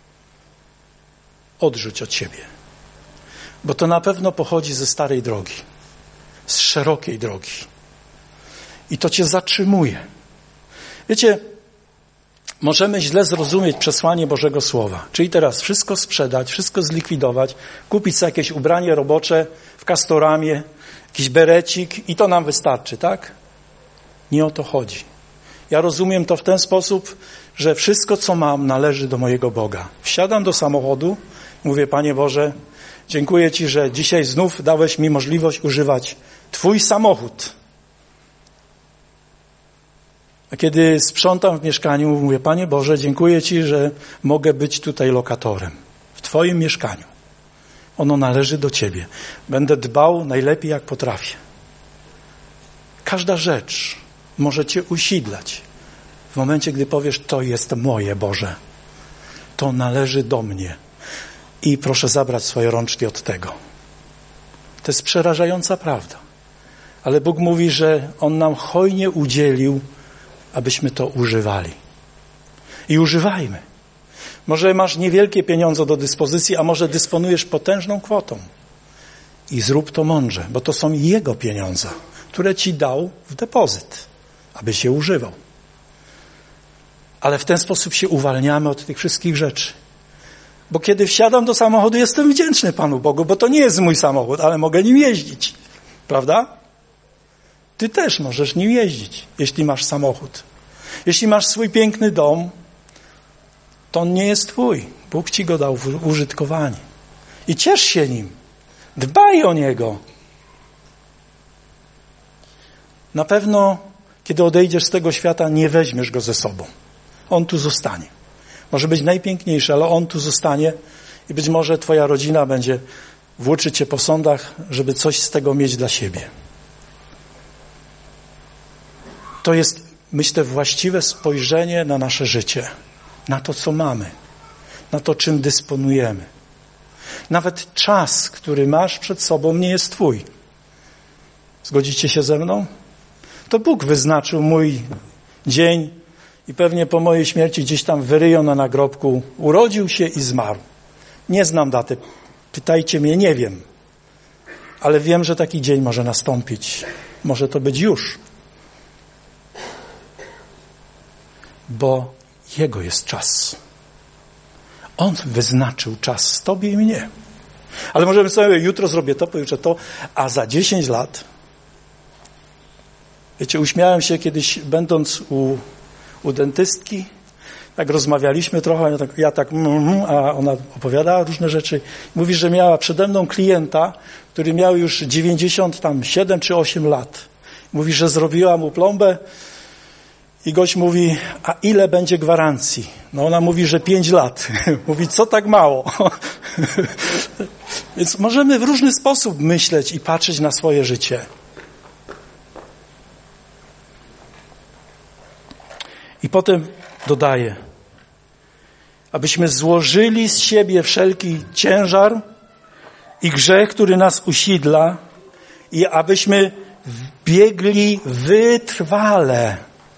A: Odrzuć od siebie. Bo to na pewno pochodzi ze starej drogi. Z szerokiej drogi. I to cię zatrzymuje. Wiecie, możemy źle zrozumieć przesłanie Bożego Słowa. Czyli teraz wszystko sprzedać, wszystko zlikwidować, kupić sobie jakieś ubranie robocze w Castoramie, jakiś berecik i to nam wystarczy, tak? Nie o to chodzi. Ja rozumiem to w ten sposób, że wszystko, co mam, należy do mojego Boga. Wsiadam do samochodu, mówię, Panie Boże, dziękuję Ci, że dzisiaj znów dałeś mi możliwość używać Twój samochód. A kiedy sprzątam w mieszkaniu, mówię, Panie Boże, dziękuję Ci, że mogę być tutaj lokatorem w Twoim mieszkaniu. Ono należy do Ciebie. Będę dbał najlepiej, jak potrafię. Każda rzecz może cię usidlać. W momencie, gdy powiesz, to jest moje, Boże. To należy do mnie. I proszę zabrać swoje rączki od tego. To jest przerażająca prawda. Ale Bóg mówi, że On nam hojnie udzielił, abyśmy to używali. I używajmy. Może masz niewielkie pieniądze do dyspozycji, a może dysponujesz potężną kwotą. I zrób to mądrze, bo to są Jego pieniądze, które Ci dał w depozyt, abyś je używał. Ale w ten sposób się uwalniamy od tych wszystkich rzeczy. Bo kiedy wsiadam do samochodu, jestem wdzięczny Panu Bogu, bo to nie jest mój samochód, ale mogę nim jeździć. Prawda? Ty też możesz nim jeździć, jeśli masz samochód. Jeśli masz swój piękny dom, to on nie jest twój. Bóg ci go dał w użytkowanie. I ciesz się nim. Dbaj o niego. Na pewno, kiedy odejdziesz z tego świata, nie weźmiesz go ze sobą. On tu zostanie. Może być najpiękniejszy, ale on tu zostanie i być może twoja rodzina będzie włóczyć cię po sądach, żeby coś z tego mieć dla siebie. To jest, myślę, właściwe spojrzenie na nasze życie, na to, co mamy, na to, czym dysponujemy. Nawet czas, który masz przed sobą, nie jest twój. Zgodzicie się ze mną? To Bóg wyznaczył mój dzień i pewnie po mojej śmierci gdzieś tam wyryją na nagrobku. Urodził się i zmarł. Nie znam daty. Pytajcie mnie, nie wiem. Ale wiem, że taki dzień może nastąpić. Może to być już. Bo Jego jest czas. On wyznaczył czas tobie i mnie. Ale możemy sobie, jutro zrobię to, pojutrze to, a za 10 lat. Wiecie, uśmiałem się kiedyś, będąc u dentystki, tak rozmawialiśmy trochę, a ona opowiadała różne rzeczy. Mówi, że miała przede mną klienta, który miał już 97 czy 8 lat. Mówi, że zrobiła mu plombę i gość mówi, a ile będzie gwarancji? No ona mówi, że 5 lat. Mówi, co tak mało? Więc możemy w różny sposób myśleć i patrzeć na swoje życie. I potem dodaje, abyśmy złożyli z siebie wszelki ciężar i grzech, który nas usidla, i abyśmy biegli wytrwale.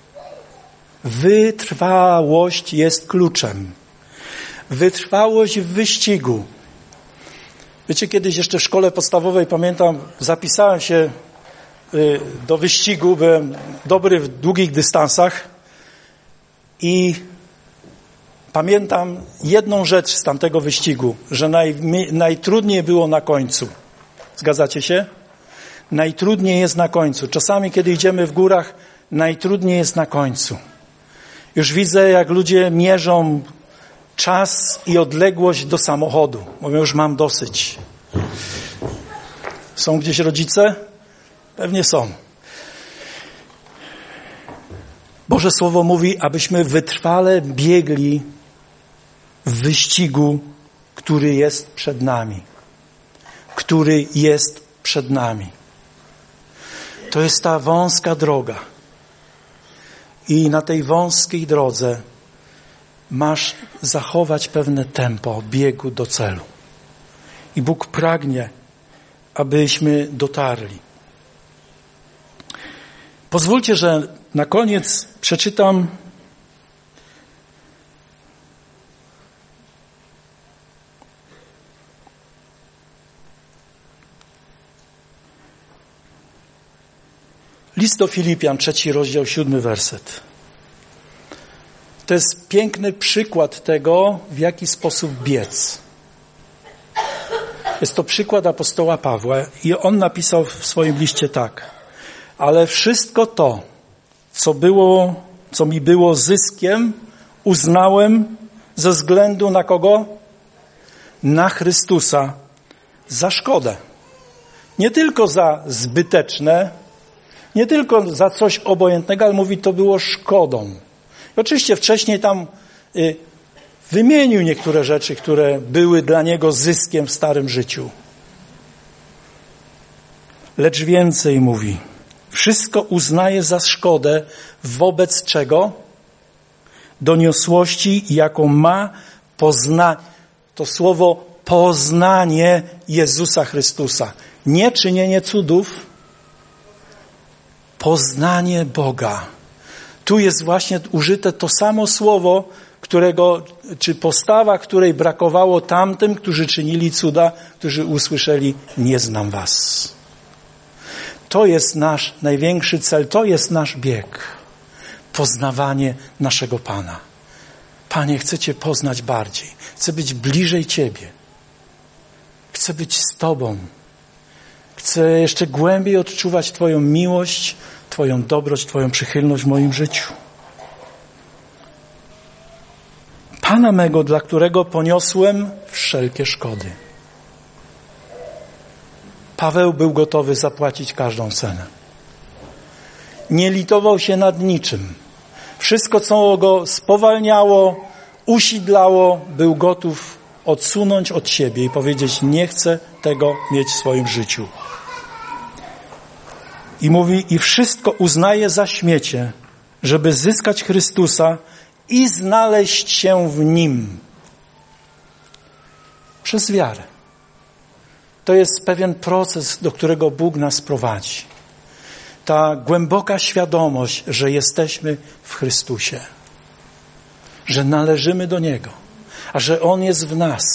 A: Wytrwałość jest kluczem. Wytrwałość w wyścigu. Wiecie, kiedyś jeszcze w szkole podstawowej, pamiętam, zapisałem się do wyścigu, byłem dobry w długich dystansach i pamiętam jedną rzecz z tamtego wyścigu, że najtrudniej było na końcu. Zgadzacie się? Najtrudniej jest na końcu. Czasami, kiedy idziemy w górach, najtrudniej jest na końcu. Już widzę, jak ludzie mierzą czas i odległość do samochodu. Mówią, już mam dosyć. Są gdzieś rodzice? Pewnie są. Boże Słowo mówi, abyśmy wytrwale biegli w wyścigu, który jest przed nami. Który jest przed nami. To jest ta wąska droga. I na tej wąskiej drodze masz zachować pewne tempo biegu do celu. I Bóg pragnie, abyśmy dotarli. Pozwólcie, że na koniec przeczytam list do Filipian, 3 rozdział, 7 werset. To jest piękny przykład tego, w jaki sposób biec. Jest to przykład apostoła Pawła i on napisał w swoim liście tak. Ale wszystko to, co mi było zyskiem, uznałem ze względu na kogo? Na Chrystusa za szkodę. Nie tylko za zbyteczne, nie tylko za coś obojętnego, ale mówi, to było szkodą. I oczywiście wcześniej tam wymienił niektóre rzeczy, które były dla niego zyskiem w starym życiu. Lecz więcej mówi. Wszystko uznaje za szkodę wobec czego? Doniosłości, jaką ma to słowo poznanie Jezusa Chrystusa. Nie czynienie cudów, poznanie Boga. Tu jest właśnie użyte to samo słowo, czy postawa, której brakowało tamtym, którzy czynili cuda, którzy usłyszeli: nie znam was. To jest nasz największy cel, to jest nasz bieg. Poznawanie naszego Pana. Panie, chcę Cię poznać bardziej. Chcę być bliżej Ciebie. Chcę być z Tobą. Chcę jeszcze głębiej odczuwać Twoją miłość, Twoją dobroć, Twoją przychylność w moim życiu. Pana mego, dla którego poniosłem wszelkie szkody. Paweł był gotowy zapłacić każdą cenę. Nie litował się nad niczym. Wszystko, co go spowalniało, usidlało, był gotów odsunąć od siebie i powiedzieć: nie chcę tego mieć w swoim życiu. I mówi: i wszystko uznaję za śmiecie, żeby zyskać Chrystusa i znaleźć się w Nim. Przez wiarę. To jest pewien proces, do którego Bóg nas prowadzi. Ta głęboka świadomość, że jesteśmy w Chrystusie. Że należymy do Niego. A że On jest w nas.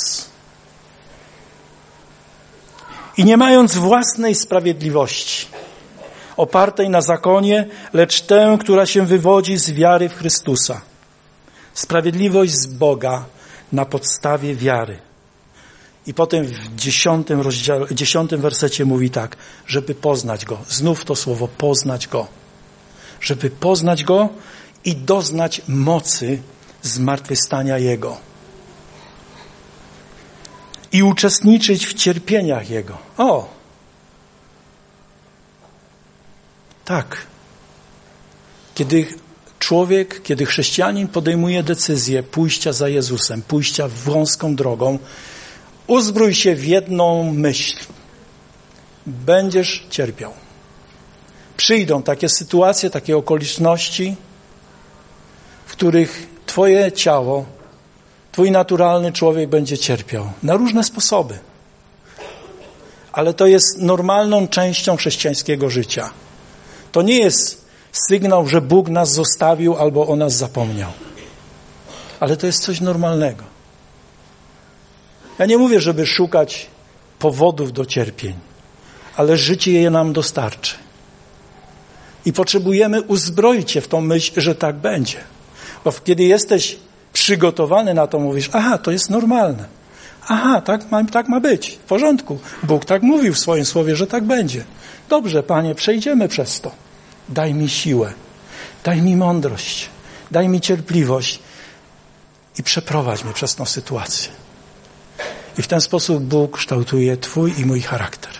A: I nie mając własnej sprawiedliwości, opartej na zakonie, lecz tę, która się wywodzi z wiary w Chrystusa. Sprawiedliwość z Boga na podstawie wiary. I potem w 10 wersecie mówi tak: żeby poznać Go. Znów to słowo poznać Go. Żeby poznać Go i doznać mocy zmartwychwstania Jego. I uczestniczyć w cierpieniach Jego. Tak. Kiedy chrześcijanin podejmuje decyzję pójścia za Jezusem, pójścia wąską drogą, uzbrój się w jedną myśl. Będziesz cierpiał. Przyjdą takie sytuacje, takie okoliczności, w których twoje ciało, twój naturalny człowiek będzie cierpiał. Na różne sposoby. Ale to jest normalną częścią chrześcijańskiego życia. To nie jest sygnał, że Bóg nas zostawił albo o nas zapomniał. Ale to jest coś normalnego. Ja nie mówię, żeby szukać powodów do cierpień, ale życie je nam dostarczy. I potrzebujemy uzbroić się w tą myśl, że tak będzie. Bo kiedy jesteś przygotowany na to, mówisz: aha, to jest normalne. Aha, tak ma być. W porządku. Bóg tak mówił w swoim słowie, że tak będzie. Dobrze, Panie, przejdziemy przez to. Daj mi siłę. Daj mi mądrość. Daj mi cierpliwość. I przeprowadź mnie przez tę sytuację. I w ten sposób Bóg kształtuje Twój i mój charakter.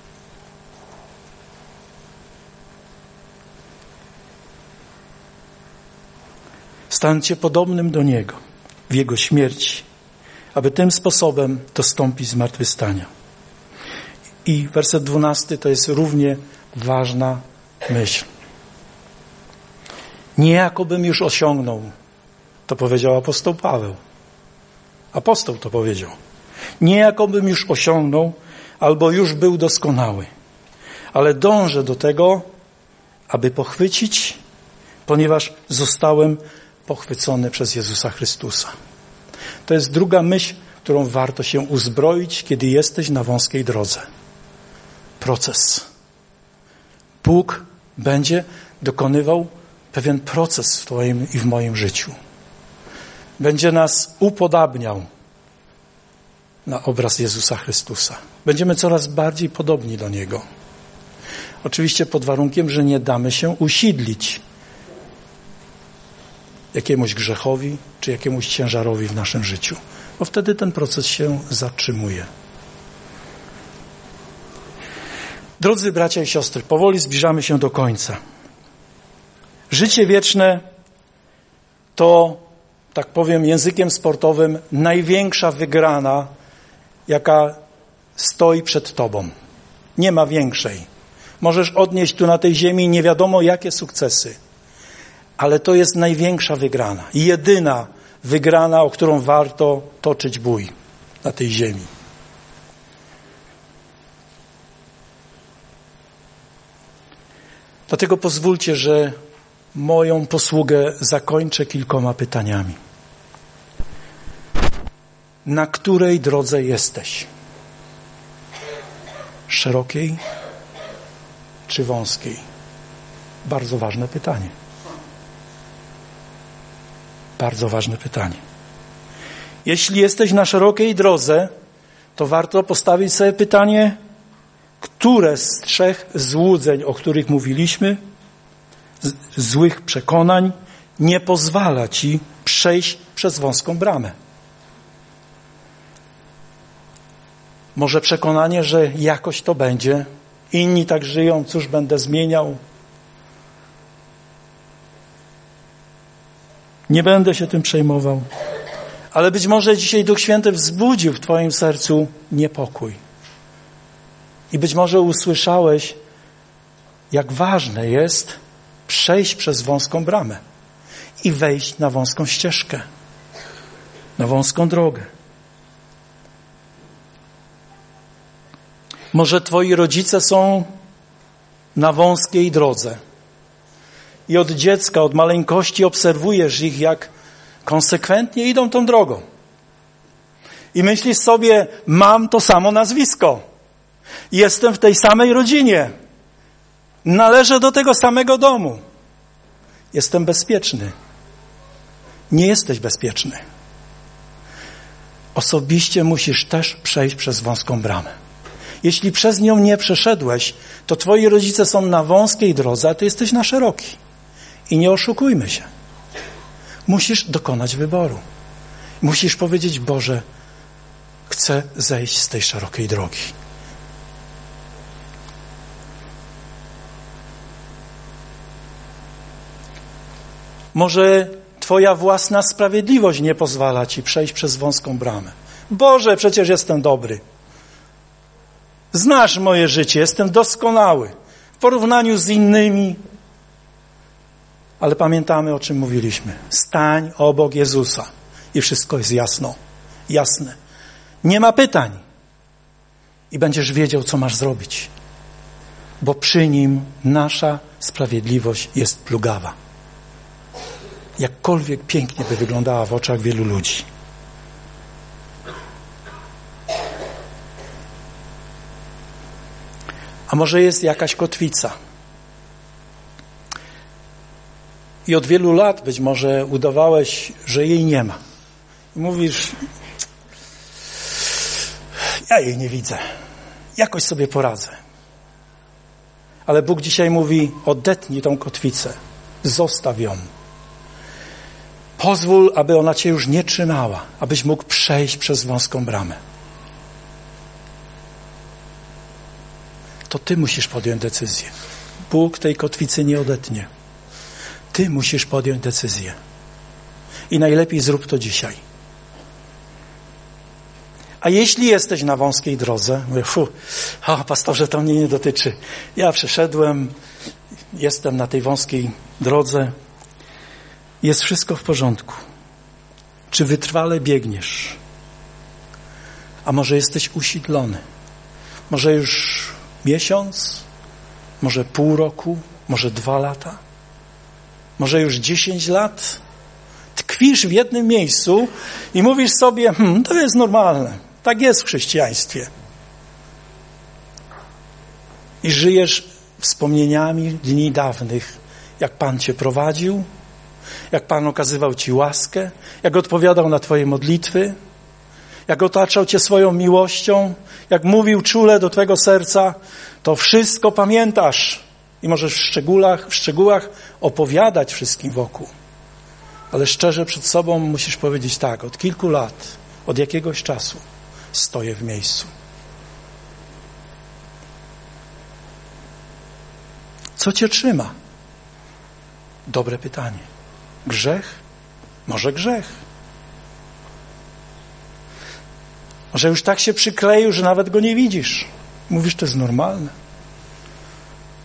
A: Stańcie podobnym do Niego w Jego śmierci, aby tym sposobem dostąpić zmartwychwstania. I werset 12 to jest równie ważna myśl. Nie jakobym już osiągnął, to powiedział apostoł Paweł. Apostoł to powiedział. Nie jakobym już osiągnął, albo już był doskonały, ale dążę do tego, aby pochwycić, ponieważ zostałem pochwycony przez Jezusa Chrystusa. To jest druga myśl, którą warto się uzbroić, kiedy jesteś na wąskiej drodze. Proces. Bóg będzie dokonywał pewien proces w Twoim i w moim życiu. Będzie nas upodabniał na obraz Jezusa Chrystusa. Będziemy coraz bardziej podobni do Niego. Oczywiście pod warunkiem, że nie damy się usidlić jakiemuś grzechowi czy jakiemuś ciężarowi w naszym życiu, bo wtedy ten proces się zatrzymuje. Drodzy bracia i siostry, powoli zbliżamy się do końca. Życie wieczne to, tak powiem językiem sportowym, największa wygrana, jaka stoi przed Tobą. Nie ma większej. Możesz odnieść tu na tej ziemi nie wiadomo jakie sukcesy. Ale to jest największa wygrana. Jedyna wygrana, o którą warto toczyć bój na tej ziemi. Dlatego pozwólcie, że moją posługę zakończę kilkoma pytaniami. Na której drodze jesteś? Szerokiej czy wąskiej? Bardzo ważne pytanie. Bardzo ważne pytanie. Jeśli jesteś na szerokiej drodze, to warto postawić sobie pytanie, które z 3 złudzeń, o których mówiliśmy, złych przekonań, nie pozwala ci przejść przez wąską bramę. Może przekonanie, że jakoś to będzie, inni tak żyją, cóż będę zmieniał. Nie będę się tym przejmował. Ale być może dzisiaj Duch Święty wzbudził w twoim sercu niepokój. I być może usłyszałeś, jak ważne jest przejść przez wąską bramę i wejść na wąską ścieżkę, na wąską drogę. Może twoi rodzice są na wąskiej drodze i od dziecka, od maleńkości obserwujesz ich, jak konsekwentnie idą tą drogą. I myślisz sobie, mam to samo nazwisko. Jestem w tej samej rodzinie. Należę do tego samego domu. Jestem bezpieczny. Nie jesteś bezpieczny. Osobiście musisz też przejść przez wąską bramę. Jeśli przez nią nie przeszedłeś, to twoi rodzice są na wąskiej drodze, a ty jesteś na szerokiej. I nie oszukujmy się. Musisz dokonać wyboru. Musisz powiedzieć, Boże, chcę zejść z tej szerokiej drogi. Może twoja własna sprawiedliwość nie pozwala ci przejść przez wąską bramę. Boże, przecież jestem dobry. Znasz moje życie, jestem doskonały w porównaniu z innymi. Ale pamiętamy, o czym mówiliśmy. Stań obok Jezusa i wszystko jest jasne. Nie ma pytań i będziesz wiedział, co masz zrobić. Bo przy Nim nasza sprawiedliwość jest plugawa. Jakkolwiek pięknie by wyglądała w oczach wielu ludzi. A może jest jakaś kotwica? I od wielu lat być może udawałeś, że jej nie ma. I mówisz, ja jej nie widzę. Jakoś sobie poradzę. Ale Bóg dzisiaj mówi, odetnij tą kotwicę. Zostaw ją. Pozwól, aby ona cię już nie trzymała, abyś mógł przejść przez wąską bramę. To ty musisz podjąć decyzję. Bóg tej kotwicy nie odetnie. Ty musisz podjąć decyzję. I najlepiej zrób to dzisiaj. A jeśli jesteś na wąskiej drodze, mówię, pastorze, to mnie nie dotyczy. Ja przeszedłem, jestem na tej wąskiej drodze. Jest wszystko w porządku. Czy wytrwale biegniesz? A może jesteś usidlony? Może już miesiąc? Może pół roku? Może 2 lata? Może już 10 lat? Tkwisz w jednym miejscu i mówisz sobie, to jest normalne. Tak jest w chrześcijaństwie. I żyjesz wspomnieniami dni dawnych, jak Pan cię prowadził, jak Pan okazywał ci łaskę, jak odpowiadał na twoje modlitwy, jak otaczał cię swoją miłością, jak mówił czule do twojego serca, to wszystko pamiętasz i możesz w szczegółach opowiadać wszystkim wokół. Ale szczerze przed sobą musisz powiedzieć tak, od kilku lat, od jakiegoś czasu stoję w miejscu. Co cię trzyma? Dobre pytanie. Grzech? Może grzech. Może już tak się przykleił, że nawet go nie widzisz. Mówisz, to jest normalne.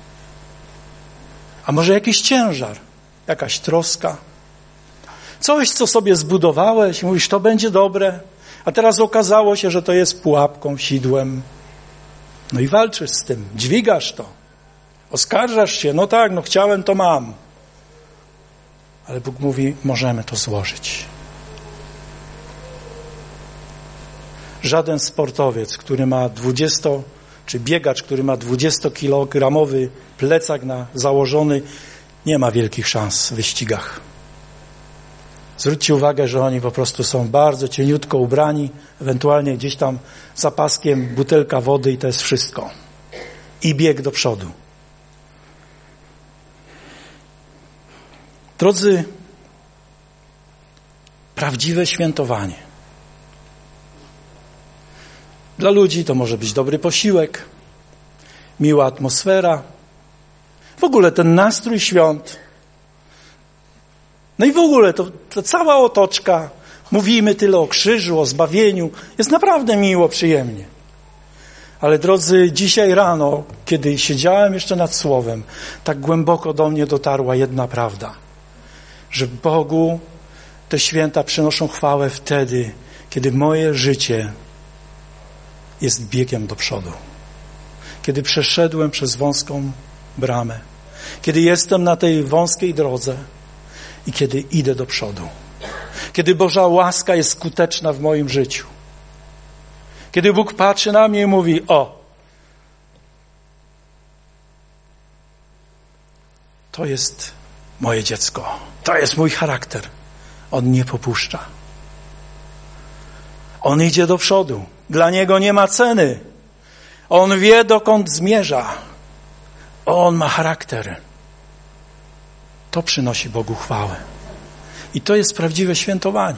A: A może jakiś ciężar, jakaś troska, coś, co sobie zbudowałeś i mówisz, to będzie dobre, a teraz okazało się, że to jest pułapką, sidłem. No i walczysz z tym, dźwigasz to, oskarżasz się, no tak, no chciałem, to mam. Ale Bóg mówi, możemy to złożyć. Żaden sportowiec, który ma czy biegacz, który ma 20-kilogramowy plecak założony, nie ma wielkich szans w wyścigach. Zwróćcie uwagę, że oni po prostu są bardzo cieniutko ubrani, ewentualnie gdzieś tam za paskiem butelka wody i to jest wszystko. I bieg do przodu. Drodzy, prawdziwe świętowanie. Dla ludzi to może być dobry posiłek, miła atmosfera, w ogóle ten nastrój świąt. No i w ogóle to cała otoczka, mówimy tyle o krzyżu, o zbawieniu, jest naprawdę miło, przyjemnie. Ale drodzy, dzisiaj rano, kiedy siedziałem jeszcze nad Słowem, tak głęboko do mnie dotarła jedna prawda, że Bogu te święta przynoszą chwałę wtedy, kiedy moje życie jest biegiem do przodu. Kiedy przeszedłem przez wąską bramę, kiedy jestem na tej wąskiej drodze i kiedy idę do przodu. Kiedy Boża łaska jest skuteczna w moim życiu. Kiedy Bóg patrzy na mnie i mówi, to jest moje dziecko, to jest mój charakter. On nie popuszcza. On idzie do przodu. Dla niego nie ma ceny. On wie, dokąd zmierza. On ma charakter. To przynosi Bogu chwałę. I to jest prawdziwe świętowanie.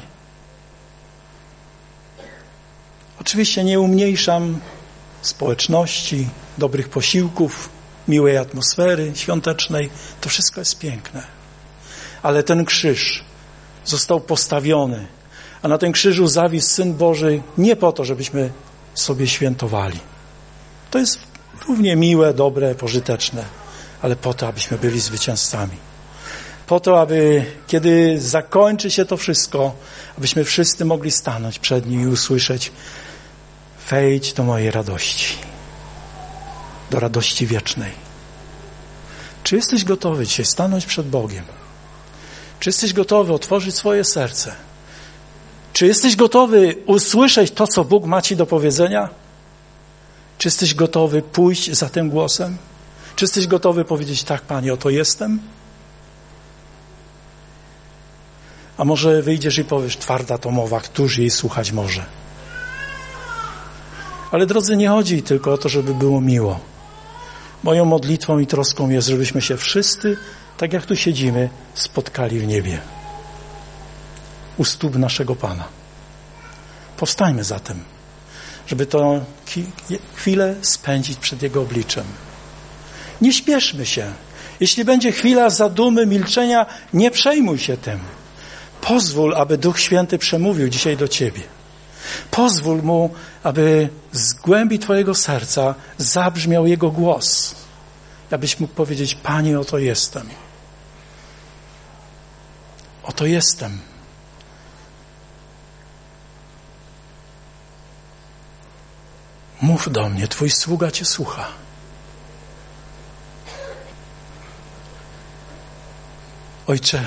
A: Oczywiście nie umniejszam społeczności, dobrych posiłków, miłej atmosfery świątecznej. To wszystko jest piękne. Ale ten krzyż został postawiony, a na tym krzyżu zawisł Syn Boży nie po to, żebyśmy sobie świętowali. To jest równie miłe, dobre, pożyteczne, ale po to, abyśmy byli zwycięzcami. Po to, aby kiedy zakończy się to wszystko, abyśmy wszyscy mogli stanąć przed Nim i usłyszeć: wejdź do mojej radości, do radości wiecznej. Czy jesteś gotowy dzisiaj stanąć przed Bogiem? Czy jesteś gotowy otworzyć swoje serce? Czy jesteś gotowy usłyszeć to, co Bóg ma Ci do powiedzenia? Czy jesteś gotowy pójść za tym głosem? Czy jesteś gotowy powiedzieć: tak, Panie, oto jestem? A może wyjdziesz i powiesz: twarda to mowa, któż jej słuchać może? Ale drodzy, nie chodzi tylko o to, żeby było miło. Moją modlitwą i troską jest, żebyśmy się wszyscy, tak jak tu siedzimy, spotkali w niebie. U stóp naszego Pana. Powstańmy zatem, żeby to chwilę spędzić przed Jego obliczem. Nie śpieszmy się. Jeśli będzie chwila zadumy, milczenia, nie przejmuj się tym. Pozwól, aby Duch Święty przemówił dzisiaj do Ciebie. Pozwól Mu, aby z głębi Twojego serca zabrzmiał Jego głos. Abyś mógł powiedzieć: Panie, oto jestem. Oto jestem. Mów do mnie, Twój sługa Cię słucha. Ojcze,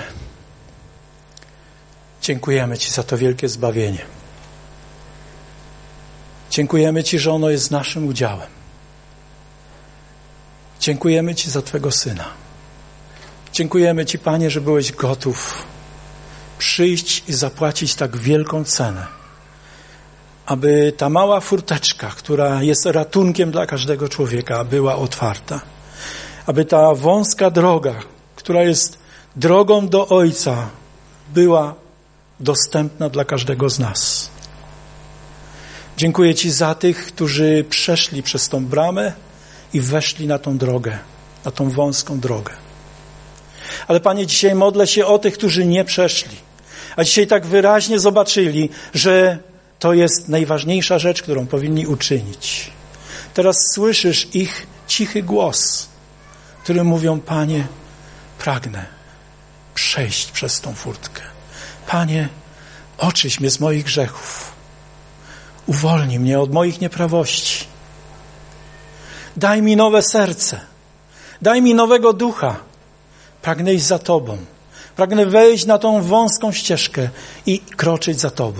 A: dziękujemy Ci za to wielkie zbawienie. Dziękujemy Ci, że ono jest naszym udziałem. Dziękujemy Ci za Twego Syna. Dziękujemy Ci, Panie, że byłeś gotów przyjść i zapłacić tak wielką cenę, aby ta mała furteczka, która jest ratunkiem dla każdego człowieka, była otwarta. Aby ta wąska droga, która jest drogą do Ojca, była dostępna dla każdego z nas. Dziękuję Ci za tych, którzy przeszli przez tą bramę i weszli na tą drogę, na tą wąską drogę. Ale Panie, dzisiaj modlę się o tych, którzy nie przeszli, a dzisiaj tak wyraźnie zobaczyli, że to jest najważniejsza rzecz, którą powinni uczynić. Teraz słyszysz ich cichy głos, który mówią: Panie, pragnę przejść przez tą furtkę. Panie, oczyść mnie z moich grzechów. Uwolnij mnie od moich nieprawości. Daj mi nowe serce. Daj mi nowego ducha. Pragnę iść za Tobą. Pragnę wejść na tą wąską ścieżkę i kroczyć za Tobą.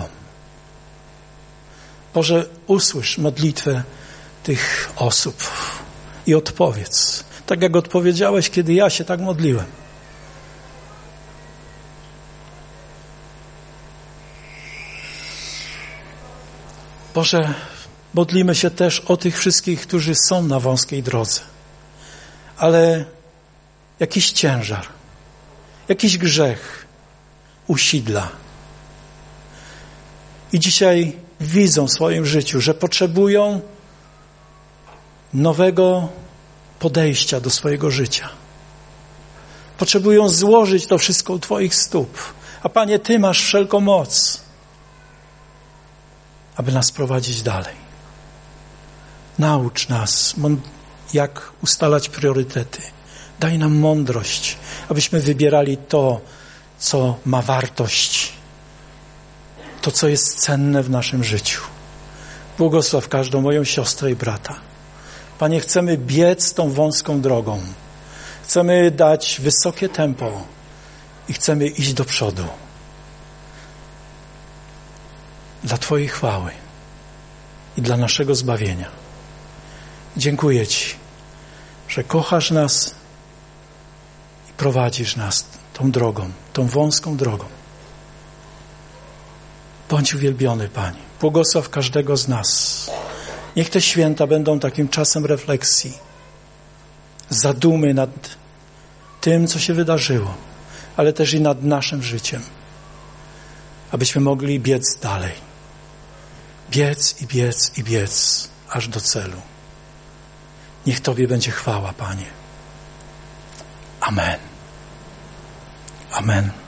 A: Boże, usłysz modlitwę tych osób i odpowiedz. Tak jak odpowiedziałeś, kiedy ja się tak modliłem. Boże, modlimy się też o tych wszystkich, którzy są na wąskiej drodze. Ale jakiś ciężar, jakiś grzech usidla. I dzisiaj widzą w swoim życiu, że potrzebują nowego podejścia do swojego życia. Potrzebują złożyć to wszystko u Twoich stóp. A Panie, Ty masz wszelką moc, aby nas prowadzić dalej. Naucz nas, jak ustalać priorytety. Daj nam mądrość, abyśmy wybierali to, co ma wartość, to, co jest cenne w naszym życiu. Błogosław każdą moją siostrę i brata. Panie, chcemy biec tą wąską drogą. Chcemy dać wysokie tempo i chcemy iść do przodu. Dla Twojej chwały i dla naszego zbawienia. Dziękuję Ci, że kochasz nas i prowadzisz nas tą drogą, tą wąską drogą. Bądź uwielbiony, Panie. Błogosław każdego z nas. Niech te święta będą takim czasem refleksji, zadumy nad tym, co się wydarzyło, ale też i nad naszym życiem, abyśmy mogli biec dalej. Biec i biec i biec, aż do celu. Niech Tobie będzie chwała, Panie. Amen. Amen.